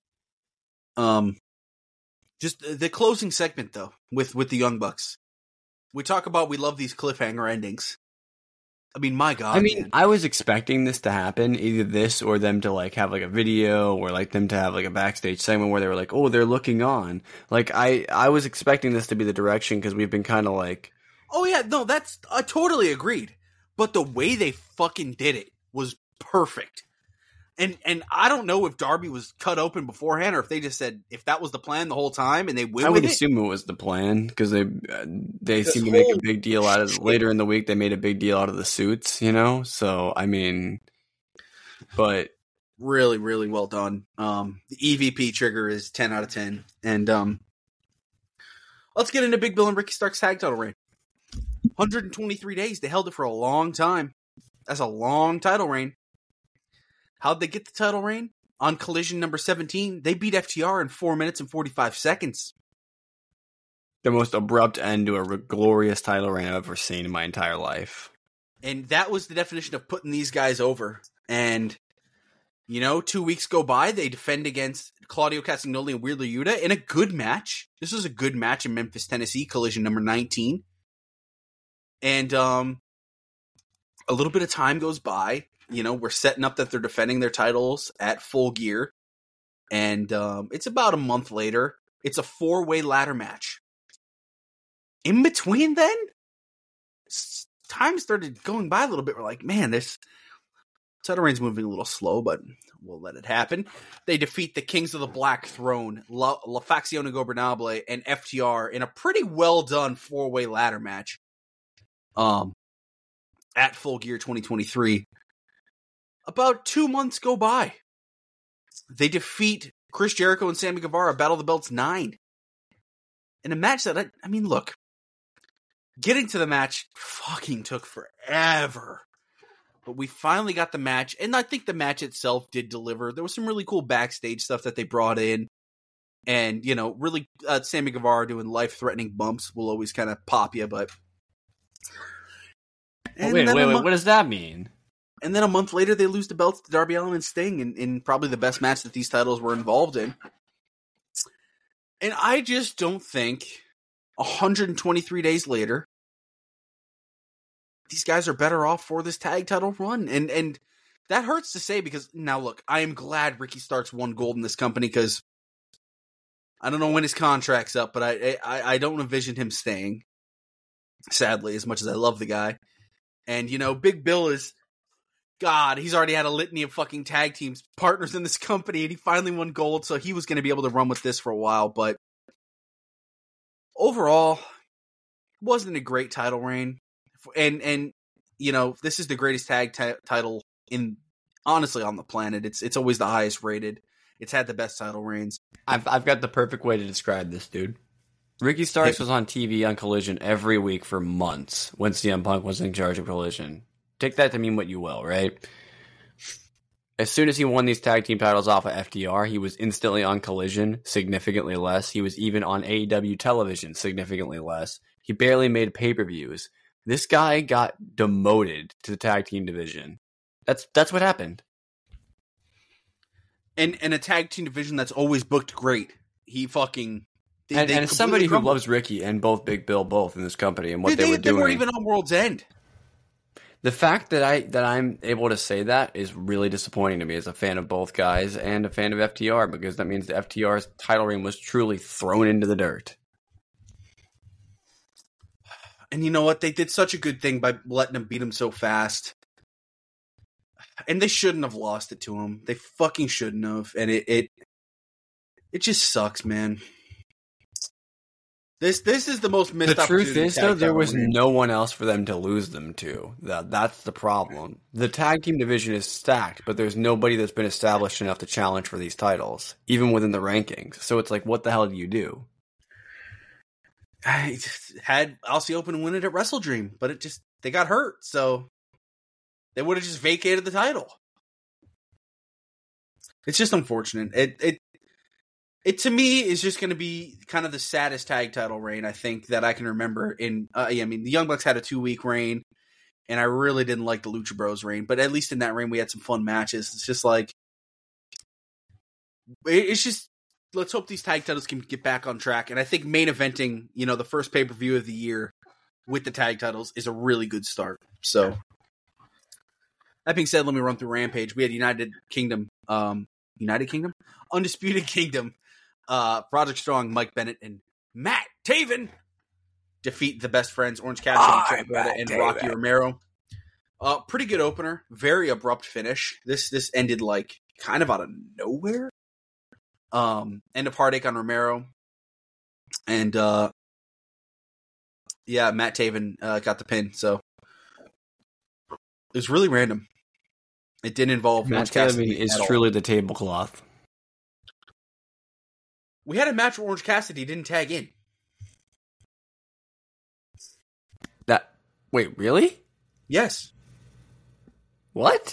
Um, just the closing segment though, with with the Young Bucks. We talk about we love these cliffhanger endings. I mean, my God. I mean, man. I was expecting this to happen, either this or them to like have like a video or like them to have like a backstage segment where they were like, oh, they're looking on. Like I, I was expecting this to be the direction because we've been kind of like, Oh yeah, no, that's I totally agreed. But the way they fucking did it was perfect. And and I don't know if Darby was cut open beforehand or if they just said if that was the plan the whole time and they went I would with it. assume it was the plan because they uh, they This seem to make a whole big deal out of shit. later in the week. They made a big deal out of the suits, you know. So I mean, but Really, really well done. Um, the E V P trigger is ten out of ten. And um, let's get into Big Bill and Ricky Starks tag title reign. one hundred twenty-three days. They held it for a long time. That's a long title reign. How'd they get the title reign? On Collision number seventeen, they beat F T R in four minutes and forty-five seconds. the most abrupt end to a re- glorious title reign I've ever seen in my entire life. And that was the definition of putting these guys over. And, you know, two weeks go by, they defend against Claudio Castagnoli and Wheeler Yuta in a good match. This was a good match in Memphis, Tennessee, Collision number nineteen. And um, a little bit of time goes by. You know, we're setting up that they're defending their titles at Full Gear. And um, it's about a month later. It's a four-way ladder match. In between then, time started going by a little bit. We're like, man, this title reign's moving a little slow, but we'll let it happen. They defeat the Kings of the Black Throne, La, La Facción Ingobernable, and F T R in a pretty well-done four-way ladder match um, at Full Gear twenty twenty-three. About two months go by. They defeat Chris Jericho and Sammy Guevara, Battle of the Belts nine. In a match that, I, I mean, look, getting to the match fucking took forever. But we finally got the match, and I think the match itself did deliver. There was some really cool backstage stuff that they brought in. And, you know, really, uh, Sammy Guevara doing life-threatening bumps will always kind of pop you, but... Oh, wait, wait, wait, mo- what does that mean? And then a month later, they lose the belts to Darby Allin and Sting in, in probably the best match that these titles were involved in. And I just don't think one hundred twenty-three days later, these guys are better off for this tag title run. And and that hurts to say because, now look, I am glad Ricky Starks won gold in this company because I don't know when his contract's up, but I, I, I don't envision him staying, sadly, as much as I love the guy. And, you know, Big Bill is God, he's already had a litany of fucking tag teams partners in this company, and he finally won gold, so he was going to be able to run with this for a while. But overall, wasn't a great title reign, and and you know this is the greatest tag t- title in honestly on the planet. It's it's always the highest rated. It's had the best title reigns. I've I've got the perfect way to describe this, dude. Ricky Starks was on T V on Collision every week for months when C M Punk was in charge of Collision. Take that to mean what you will, right? As soon as he won these tag team titles off of F D R, he was instantly on Collision, significantly less. He was even on A E W television, significantly less. He barely made pay-per-views. This guy got demoted to the tag team division. That's that's what happened. And and a tag team division that's always booked great. He fucking they, and, they and as somebody who crumbled. loves Ricky and both Big Bill both in this company and what Dude, they, they were they doing. They weren't even on World's End. The fact that I that I'm able to say that is really disappointing to me as a fan of both guys and a fan of F T R, because that means the F T R's title reign was truly thrown into the dirt. And you know what? They did such a good thing by letting him beat him so fast. And they shouldn't have lost it to him. They fucking shouldn't have. And it it, it just sucks, man. This this is the most missed The truth is, though, there was reign. no one else for them to lose them to. That That's the problem. The tag team division is stacked, but there's nobody that's been established enough to challenge for these titles, even within the rankings. So it's like, what the hell do you do? I just had Aussie Open win it at Wrestle Dream, but it just they got hurt, so they would have just vacated the title. It's just unfortunate. It it it to me is just going to be kind of the saddest tag title reign I think that I can remember. In uh, yeah, I mean the Young Bucks had a two week reign, and I really didn't like the Lucha Bros reign, but at least in that reign we had some fun matches. It's just like it, it's just. Let's hope these tag titles can get back on track. And I think main eventing, you know, the first pay-per-view of the year with the tag titles is a really good start. So that being said, let me run through Rampage. We had United Kingdom, um, United Kingdom? Undisputed Kingdom. Uh, Roderick Strong, Mike Bennett, and Matt Taven defeat the best friends, Orange Cassidy, oh, and Taven. Rocky Romero. Uh, pretty good opener. Very abrupt finish. This, this ended like kind of out of nowhere. Um, end of Heartache on Romero, and uh, yeah, Matt Taven uh, got the pin. So it was really random. It didn't involve Matt Taven is truly all. The tablecloth. We had a match where Orange Cassidy didn't tag in. That wait, really? Yes. What?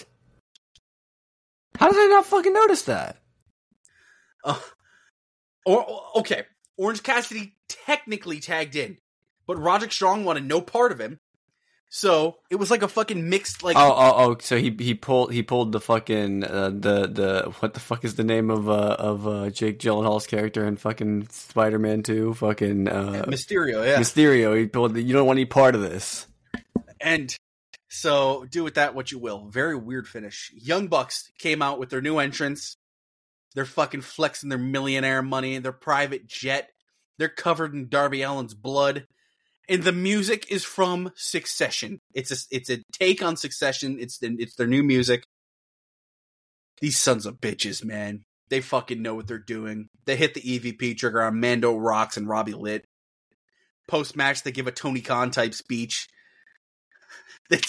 How did I not fucking notice that? Uh, or okay, Orange Cassidy technically tagged in, but Roderick Strong wanted no part of him, so it was like a fucking mixed like. Oh, oh, oh! So he he pulled he pulled the fucking uh, the the what the fuck is the name of uh, of uh, Jake Gyllenhaal's character in fucking Spider-Man two? Fucking uh, Mysterio, yeah, Mysterio. He pulled. The, you don't want any part of this. And so do with that what you will. Very weird finish. Young Bucks came out with their new entrance. They're fucking flexing their millionaire money, their private jet. They're covered in Darby Allin's blood. And the music is from Succession. It's a, it's a take on Succession. It's the, it's their new music. These sons of bitches, man. They fucking know what they're doing. They hit the E V P trigger on Mando Rocks and Robbie Litt. Post-match, they give a Tony Khan type speech. They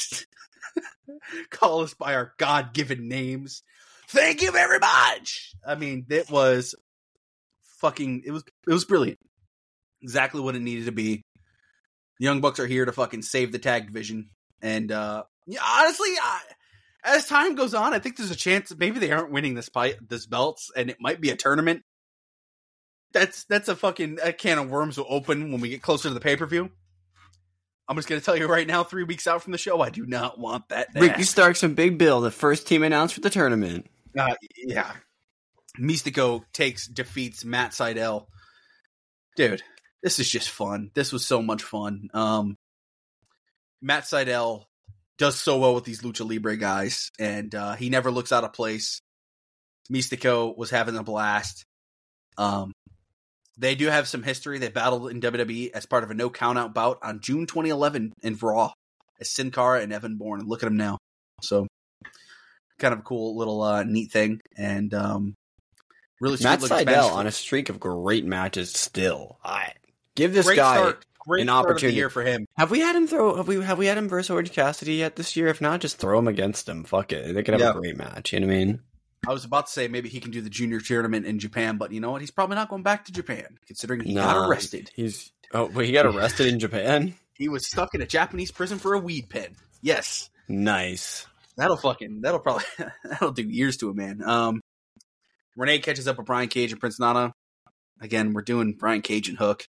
call us by our God-given names. Thank you very much. I mean, it was fucking, it was, it was brilliant. Exactly what it needed to be. The Young Bucks are here to fucking save the tag division. And, uh, yeah, honestly, I, as time goes on, I think there's a chance that maybe they aren't winning this fight, this belts, and it might be a tournament. That's, that's a fucking, a can of worms will open when we get closer to the pay-per-view. I'm just going to tell you right now, three weeks out from the show, I do not want that. Ricky Starks and Big Bill, the first team announced for the tournament. Uh, yeah. Mystico takes, defeats Matt Sydal. Dude, this is just fun. This was so much fun. Um, Matt Sydal does so well with these Lucha Libre guys, and uh, he never looks out of place. Mystico was having a blast. Um, they do have some history. They battled in W W E as part of a no count-out bout on June twenty eleven in Raw as Sin Cara and Evan Bourne. And look at them now. So kind of a cool little uh, neat thing. And um, really Matt sweet looking Sydal Spanish on a streak of great matches still. I give this great guy start, great an start opportunity of the year for him. Have we had him throw? Have we have we had him versus Orange Cassidy yet this year? If not, just throw him against him. Fuck it, they could have Yeah. a great match. You know what I mean? I was about to say maybe he can do the junior tournament in Japan, but you know what? He's probably not going back to Japan, considering he Nah, got arrested. He's oh wait, he got arrested in Japan. He was stuck in a Japanese prison for a weed pen. Yes, Nice. that'll fucking that'll probably that'll do years to a man. Um, Renee catches up with Brian Cage and Prince Nana. Again, we're doing Brian Cage and Hook.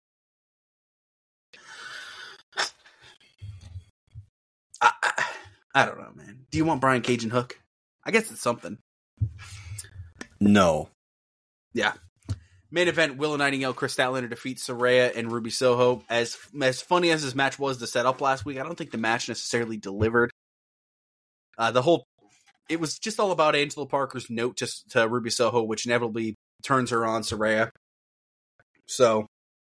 I, I, I don't know, man. Do you want Brian Cage and Hook? I guess it's something. No. Yeah. Main event, Willow Nightingale, Chris Statlander defeats Saraya and Ruby Soho. As as funny as this match was to set up last week, I don't think the match necessarily delivered. Uh, the whole, it was just all about Angela Parker's note to, to Ruby Soho, which inevitably turns her on Saraya. So,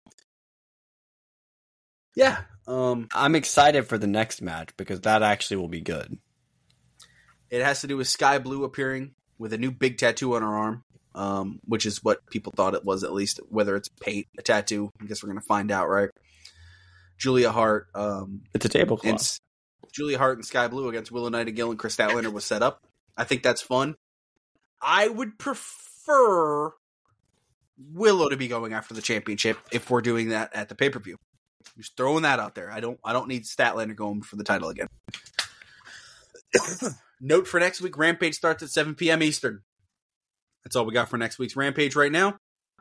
yeah. Um, I'm excited for the next match because that actually will be good. It has to do with Sky Blue appearing with a new big tattoo on her arm, um, which is what people thought it was, at least. Whether it's paint, a tattoo, I guess we're going to find out, right? Julia Hart. Um, It's a tablecloth. and S- Julia Hart and Sky Blue against Willow Nightingale and Chris Statlander was set up. I think that's fun. I would prefer Willow to be going after the championship if we're doing that at the pay-per-view. Just throwing that out there. I don't I don't need Statlander going for the title again. Note for next week, Rampage starts at seven p.m. Eastern. That's all we got for next week's Rampage right now.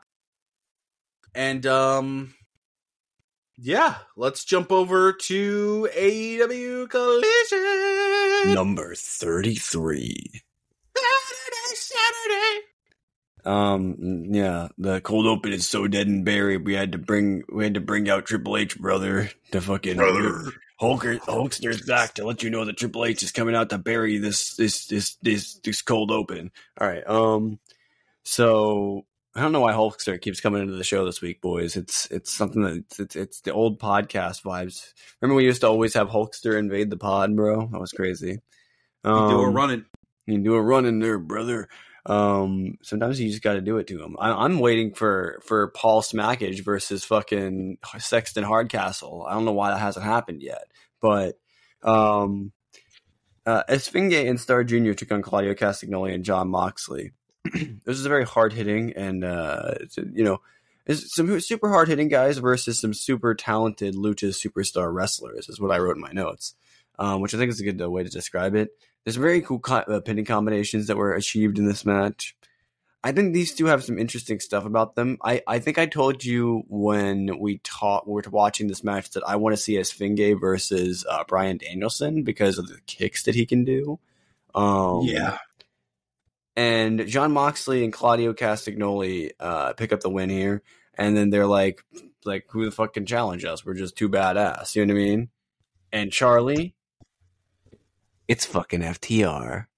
And, um, yeah, let's jump over to A E W Collision. Number thirty-three. Saturday, Saturday. Um, yeah, the cold open is so dead and buried. We had to bring, we had to bring out Triple H, brother, to fucking Brother. Hulker, Hulkster's back to let you know that Triple H is coming out to bury this, this, this, this, this cold open. All right. Um, so I don't know why Hulkster keeps coming into the show this week, boys. It's, it's something that it's, it's, it's the old podcast vibes. Remember we used to always have Hulkster invade the pod, bro? That was crazy. Um, You do a running. You can do a run in there, brother. Um, sometimes you just got to do it to him. I, I'm waiting for, for Paul Smackage versus fucking Sexton Hardcastle. I don't know why that hasn't happened yet, but, um, uh, Esfinge and Star Junior took on Claudio Castagnoli and John Moxley. This is a very hard hitting and, uh, it's, you know, it's some super hard hitting guys versus some super talented Lucha superstar wrestlers is what I wrote in my notes. Um, which I think is a good uh, way to describe it. There's very cool co- uh, pinning combinations that were achieved in this match. I think these two have some interesting stuff about them. I, I think I told you when we taught, we were watching this match that I want to see Esfinge versus uh, Bryan Danielson because of the kicks that he can do. Um, Yeah. And John Moxley and Claudio Castagnoli uh, pick up the win here. And then they're like, like, who the fuck can challenge us? We're just too badass. You know what I mean? And Charlie, it's fucking F T R.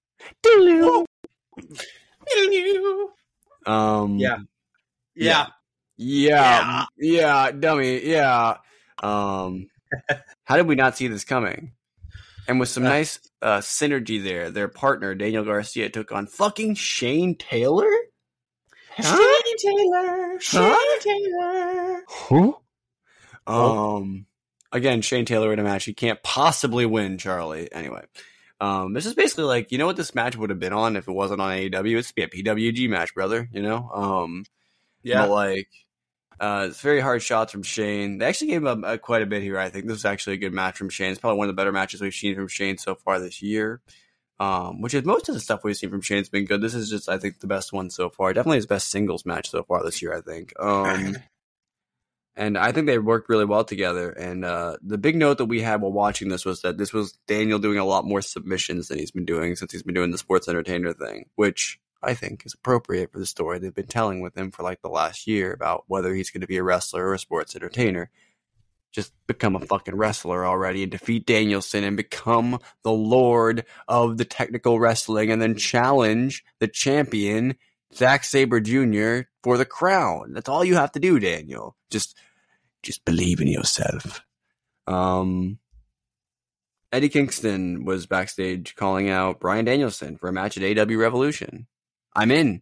Um, Yeah. Yeah. Yeah. Yeah. Dummy. Yeah. Um, how did we not see this coming? And with some nice uh, synergy there, their partner, Daniel Garcia, took on fucking Shane Taylor? Huh? Shane Taylor. Shane Huh? Taylor. Huh? Um, again, Shane Taylor in a match he can't possibly win, Charlie. Anyway, um, this is basically like, you know what this match would have been on if it wasn't on A E W? It's be a P W G match, brother, you know? Um, Yeah. But like, uh, it's very hard shots from Shane. They actually gave him a, a, quite a bit here, I think. This was actually a good match from Shane. It's probably one of the better matches we've seen from Shane so far this year. Um, which is most of the stuff we've seen from Shane's been good. This is just, I think, the best one so far. Definitely his best singles match so far this year, I think. Um, and I think they worked really well together. And uh, the big note that we had while watching this was that this was Daniel doing a lot more submissions than he's been doing since he's been doing the sports entertainer thing, which I think is appropriate for the story they've been telling with him for like the last year about whether he's going to be a wrestler or a sports entertainer. Just become a fucking wrestler already and defeat Danielson and become the lord of the technical wrestling and then challenge the champion, Zack Sabre Junior, for the crown. That's all you have to do, Daniel. Just, just believe in yourself. Um, Eddie Kingston was backstage calling out Bryan Danielson for a match at A E W Revolution. I'm in.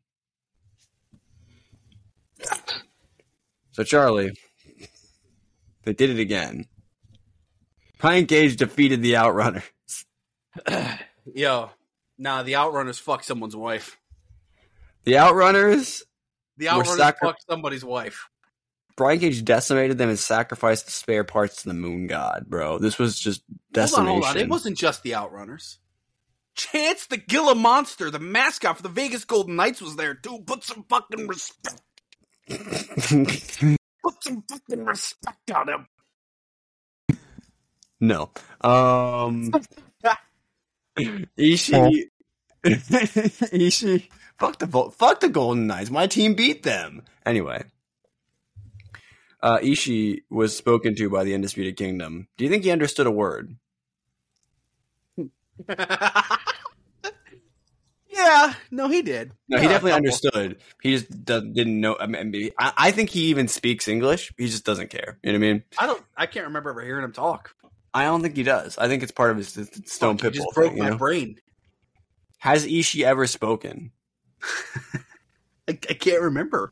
So, Charlie, they did it again. Brian Cage defeated the Outrunners. Yo, nah, the Outrunners fuck someone's wife. The Outrunners? The Outrunners sacri- fuck somebody's wife. Brian Cage decimated them and sacrificed the spare parts to the Moon God, bro. This was just decimation. Hold on, hold on. It wasn't just the Outrunners. Chance the Gila Monster, the mascot for the Vegas Golden Knights, was there too. Put some fucking respect. Put some fucking respect on him. No. Um, Ishii. Ishii. Fuck the, fuck the Golden Knights. My team beat them. Anyway. Uh, Ishii was spoken to by the Undisputed Kingdom. Do you think he understood a word? Yeah, no, he did. No, yeah, he definitely understood. He just doesn't, didn't know. I mean, I, I think he even speaks English. He just doesn't care. You know what I mean? I don't. I can't remember ever hearing him talk. I don't think he does. I think it's part of his Stone Fuck, Pitbull he just broke thing. my You know? brain. Has Ishii ever spoken? I, I can't remember.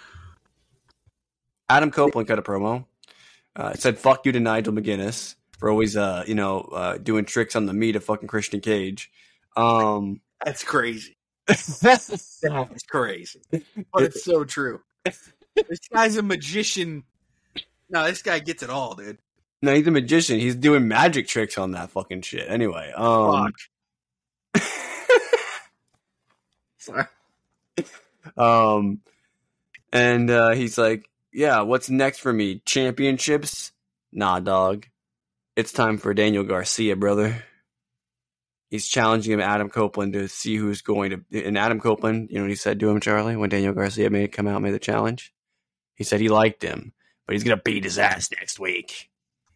Adam Copeland cut a promo. Uh, it said, fuck you to Nigel McGuinness for always, uh, you know, uh, doing tricks on the meat of fucking Christian Cage. Um, That's crazy. That's crazy. But it's so true. This guy's a magician. No, this guy gets it all, dude. No, he's a magician. He's doing magic tricks on that fucking shit. Anyway. Um, Sorry. um, and uh, he's like, yeah, what's next for me? Championships? Nah, dog. It's time for Daniel Garcia, brother. He's challenging him, Adam Copeland, to see who's going to... And Adam Copeland, you know what he said to him, Charlie, when Daniel Garcia made come out and made the challenge? He said he liked him, but he's going to beat his ass next week.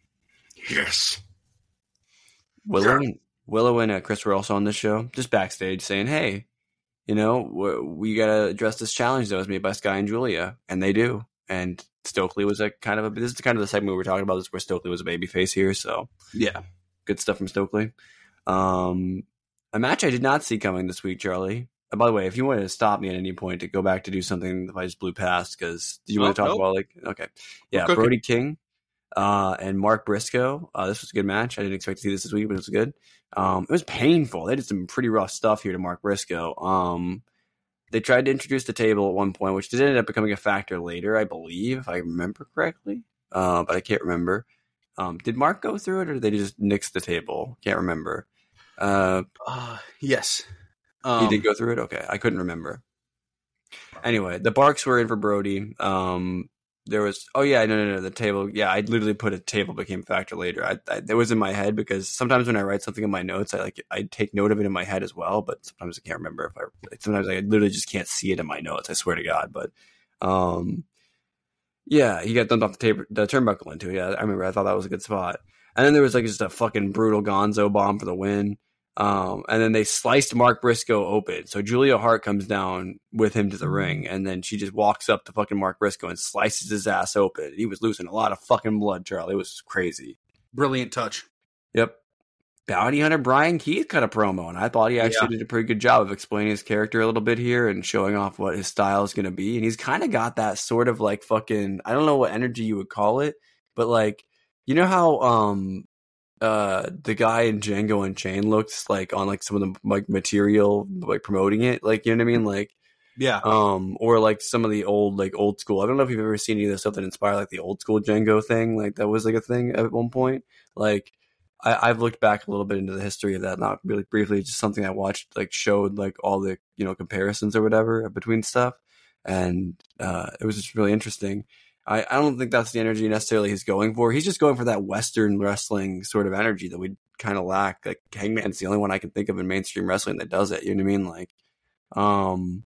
Yes. Willow, yeah. Willow and uh, Chris were also on this show, just backstage, saying, hey, you know, we, we got to address this challenge that was made by Sky and Julia. And they do. And Stokely was a kind of a... This is kind of the segment we were talking about. This is where Stokely was a babyface here, so... Yeah. Good stuff from Stokely. Um, a match I did not see coming this week, Charlie. Uh, by the way, if you wanted to stop me at any point to go back to do something if I just blew past, because did you oh, want to talk nope. about, like... Okay. Yeah, Brody King uh, and Mark Briscoe. Uh, this was a good match. I didn't expect to see this this week, but it was good. Um, it was painful. They did some pretty rough stuff here to Mark Briscoe. Um... They tried to introduce the table at one point, which did end up becoming a factor later, I believe, if I remember correctly. Uh, but I can't remember. Um, did Mark go through it, or did they just nix the table? Can't remember. Uh, uh, yes. Um, he did go through it? Okay, I couldn't remember. Anyway, the Barks were in for Brody. Um, there was... Oh, yeah, no, no, no, the table... Yeah, I literally put a table became factor later. I, I, it was in my head, because sometimes when I write something in my notes, I like I take note of it in my head as well, but sometimes I can't remember if I... Sometimes I literally just can't see it in my notes, I swear to God, but... Um, yeah, he got dumped off the, table, the turnbuckle into it. Yeah, I remember. I thought that was a good spot. And then there was like just a fucking brutal Gonzo bomb for the win. Um, and then they sliced Mark Briscoe open. So Julia Hart comes down with him to the ring, and then she just walks up to fucking Mark Briscoe and slices his ass open. He was losing a lot of fucking blood, Charlie. It was crazy. Brilliant touch. Yep. Bounty Hunter Brian Keith cut a promo, and I thought he actually yeah. did a pretty good job of explaining his character a little bit here and showing off what his style is going to be. And he's kind of got that sort of like fucking, I don't know what energy you would call it, but like, you know how um uh the guy in Django Unchained looks like on like some of the like material like promoting it, like, you know what I mean, like yeah um or like some of the old like old school, I don't know if you've ever seen any of the stuff that inspired like the old school Django thing, like that was like a thing at one point. Like I, I've looked back a little bit into the history of that, not really briefly, just something I watched like showed like all the, you know, comparisons or whatever between stuff, and uh it was just really interesting. I, I don't think that's the energy necessarily he's going for. He's just going for that Western wrestling sort of energy that we kind of lack. Like Hangman's the only one I can think of in mainstream wrestling that does it. You know what I mean? Like, um,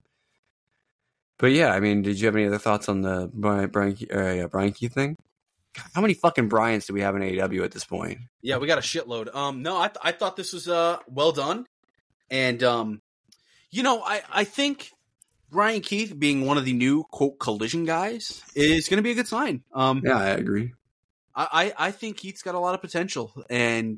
but yeah, I mean, did you have any other thoughts on the Brian Brian uh, yeah, Brian Keith thing? How many fucking Bryans do we have in A E W at this point? Yeah, we got a shitload. Um, no, I th- I thought this was uh well done, and um, you know, I I think Brian Keith being one of the new quote Collision guys is going to be a good sign. Um, yeah, I agree. I, I I think Keith's got a lot of potential, and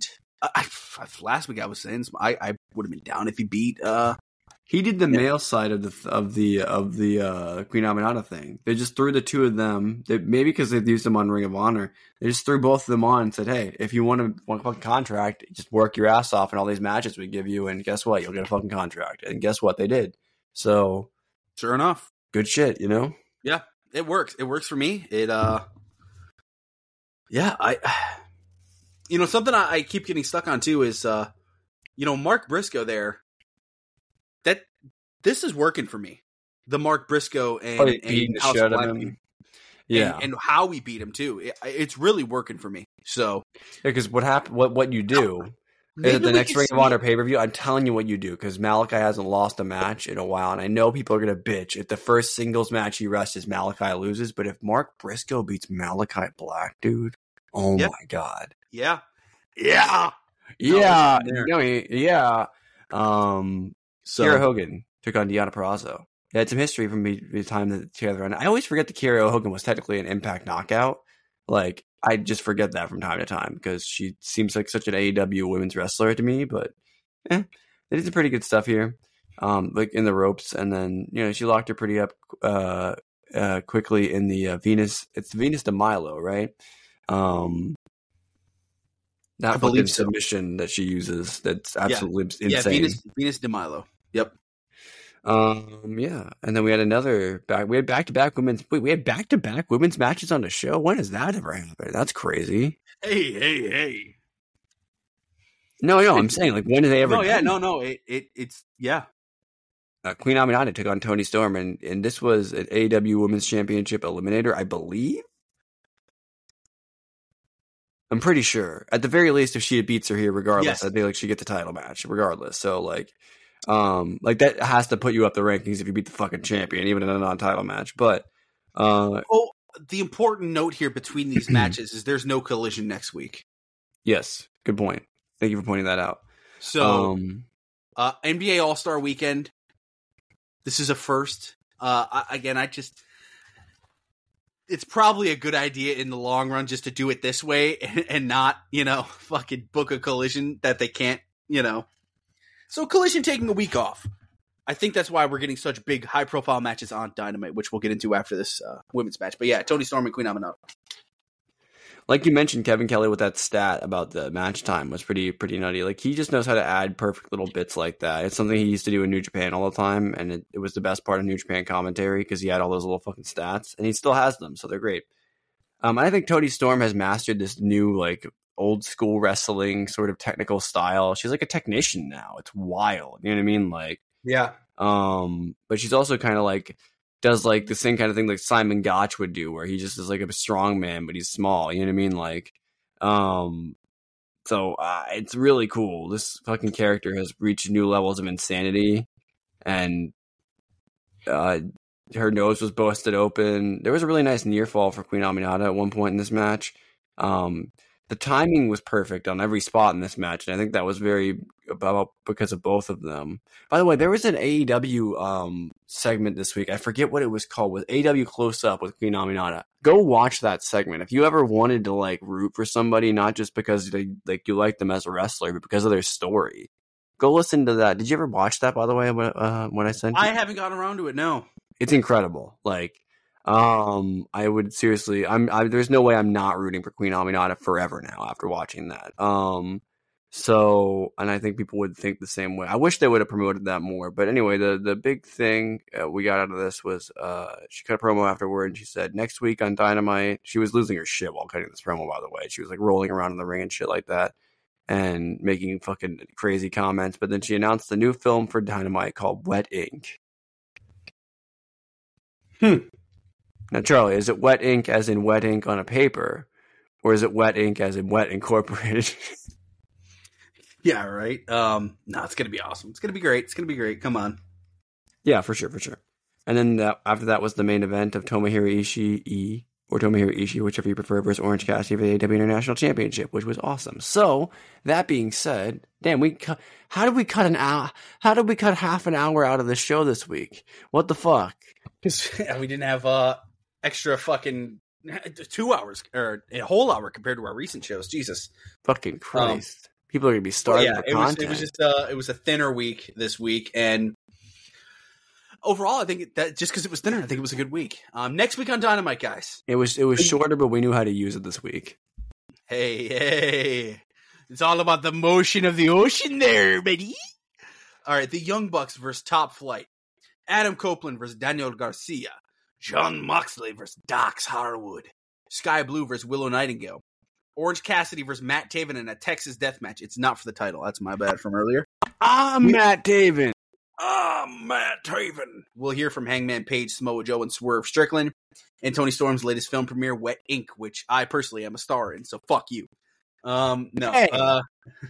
I, I, last week I was saying I, I would have been down if he beat. Uh, he did the yeah. male side of the of the of the uh, Queen Aminata thing. They just threw the two of them. They, maybe because they've used them on Ring of Honor, they just threw both of them on and said, "Hey, if you want a, want a fucking contract, just work your ass off in all these matches we give you, and guess what? You'll get a fucking contract." And guess what? They did. So, sure enough, good shit. You know? Yeah, it works. It works for me. It uh, yeah, I. You know, something I, I keep getting stuck on too is, uh, you know, Mark Briscoe there. That this is working for me. The Mark Briscoe and, oh, and House of Black, yeah, and, and how we beat him too. It, it's really working for me. So, because yeah, what happened? What what you do? Is it the next Ring of Honor pay per view? I'm telling you what you do, because Malachi hasn't lost a match in a while, and I know people are gonna bitch if the first singles match he wrestles Malachi loses. But if Mark Briscoe beats Malachi Black, dude, oh yep. my god. Yeah. Yeah. Yeah. No, yeah. Um, so, Kiera Hogan took on Deonna Purrazzo. They had some history from the time that together. And I always forget that Kiera Hogan was technically an Impact knockout. Like, I just forget that from time to time because she seems like such an A E W women's wrestler to me. But, eh, they did some pretty good stuff here, um, like in the ropes. And then, you know, she locked her pretty up uh, uh, quickly in the uh, Venus. It's Venus de Milo, right? Um, That fucking so. submission that she uses, that's absolutely yeah. insane. Yeah, Venus, Venus de Milo. Yep. Um. Yeah, and then we had another back. We had back to back women's. Wait, we had back to back women's matches on the show. When has that ever happened? That's crazy. Hey, hey, hey. No, no, I'm saying like when did they ever? No, yeah, no, no. It, it, it's yeah. Uh, Queen Aminata took on Toni Storm, and and this was an A E W Women's Championship Eliminator, I believe. I'm pretty sure. At the very least, if she beats her here, regardless, yes. I think like she gets the title match, regardless. So like, um, like that has to put you up the rankings if you beat the fucking champion, even in a non-title match. But uh, oh, the important note here between these matches is there's no Collision next week. Yes, good point. Thank you for pointing that out. So, um, uh, N B A All-Star Weekend. This is a first. Uh, I, again, I just. It's probably a good idea in the long run just to do it this way and, and not, you know, fucking book a Collision that they can't, you know. So Collision taking a week off. I think that's why we're getting such big, high-profile matches on Dynamite, which we'll get into after this uh, women's match. But yeah, Toni Storm and Queen Aminata. Like you mentioned, Kevin Kelly with that stat about the match time was pretty pretty nutty. Like he just knows how to add perfect little bits like that. It's something he used to do in New Japan all the time, and it, it was the best part of New Japan commentary because he had all those little fucking stats, and he still has them, so they're great. Um, I think Toni Storm has mastered this new like old school wrestling sort of technical style. She's like a technician now. It's wild. You know what I mean? Like yeah. Um, but she's also kind of like. Does like the same kind of thing like Simon Gotch would do, where he just is like a strong man, but he's small. You know what I mean? Like, um, so uh, it's really cool. This fucking character has reached new levels of insanity, and uh, her nose was busted open. There was a really nice near fall for Queen Aminata at one point in this match. Um, the timing was perfect on every spot in this match, and I think that was very about because of both of them. By the way, there was an A E W um, segment this week. I forget what it was called. With A E W Close Up with Queen Aminata. Go watch that segment if you ever wanted to like root for somebody, not just because they like you like them as a wrestler, but because of their story. Go listen to that. Did you ever watch that? By the way, when, uh, when I sent, I you? haven't gotten around to it. No, it's incredible. Like. Um, I would seriously, I'm, I, there's no way I'm not rooting for Queen Aminata forever now after watching that. Um, so, and I think people would think the same way. I wish they would have promoted that more, but anyway, the, the big thing uh, we got out of this was, uh, she cut a promo afterward and she said next week on Dynamite, she was losing her shit while cutting this promo, by the way. She was like rolling around in the ring and shit like that and making fucking crazy comments. But then she announced a new film for Dynamite called Wet Ink. Hmm. Now, Charlie, is it wet ink as in wet ink on a paper, or is it wet ink as in wet incorporated? Yeah, right. Um, no, it's gonna be awesome. It's gonna be great. It's gonna be great. Come on. Yeah, for sure, for sure. And then that, after that was the main event of Tomohiro Ishii, or Tomohiro Ishii, whichever you prefer, versus Orange Cassidy for the A E W International Championship, which was awesome. So that being said, damn, we cu- how did we cut an hour? How did we cut half an hour out of the show this week? What the fuck? Because we didn't have uh. extra fucking two hours or a whole hour compared to our recent shows. Jesus, fucking Christ! Um, People are gonna be starving yeah, for it was content. it was just uh, it was a thinner week this week, and overall, I think that just because it was thinner, I think it was a good week. Um, next week on Dynamite, guys. It was it was shorter, but we knew how to use it this week. Hey, hey, it's all about the motion of the ocean, there, buddy. All right, the Young Bucks versus Top Flight. Adam Copeland versus Daniel Garcia. Jon Moxley versus Dax Harwood. Sky Blue versus Willow Nightingale. Orange Cassidy versus Matt Taven in a Texas death match. It's not for the title. That's my bad from earlier. I'm Matt Taven. I'm Matt Taven. We'll hear from Hangman Page, Samoa Joe, and Swerve Strickland. And Tony Storm's latest film premiere, Wet Ink, which I personally am a star in, so fuck you. Um, no. Hey. Uh,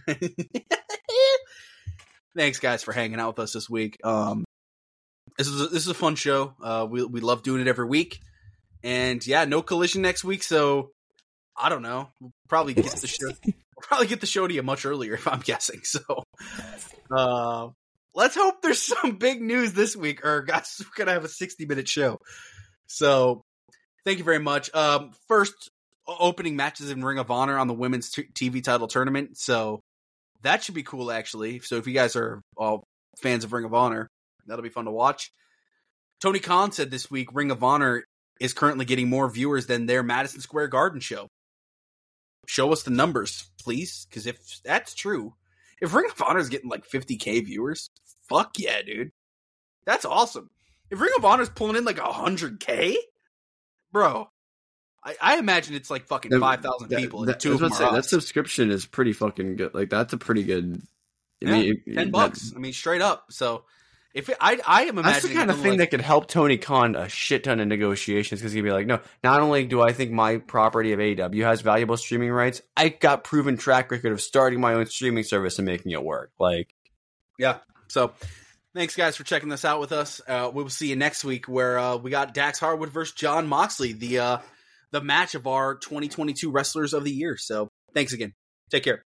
thanks, guys, for hanging out with us this week. Um, this is a, this is a fun show. Uh, we we love doing it every week, and yeah, no Collision next week. So I don't know. We'll probably get the show. We'll probably get the show to you much earlier, if I'm guessing. So, uh, let's hope there's some big news this week, or guys, we're gonna have a sixty minute show. So, thank you very much. Um, first opening matches in Ring of Honor on the women's t- T V title tournament. So that should be cool, actually. So if you guys are all fans of Ring of Honor, that'll be fun to watch. Tony Khan said this week Ring of Honor is currently getting more viewers than their Madison Square Garden show. Show us the numbers, please, because if that's true, if Ring of Honor is getting like fifty K viewers, fuck yeah, dude. That's awesome. If Ring of Honor is pulling in like one hundred K, bro, I, I imagine it's like fucking five thousand people, and the two of them are say, us. that subscription is pretty fucking good. Like, that's a pretty good... I Yeah, mean, ten that- bucks. I mean, straight up. So, if it, I, I am imagining That's the kind of it thing like, that could help Tony Khan a shit ton of negotiations, because he'd be like, no, not only do I think my property of A E W has valuable streaming rights, I got proven track record of starting my own streaming service and making it work. Like, yeah. So, thanks guys for checking this out with us. Uh, we will see you next week, where uh, we got Dax Harwood versus Jon Moxley, the uh, the match of our twenty twenty-two Wrestlers of the Year. So, thanks again. Take care.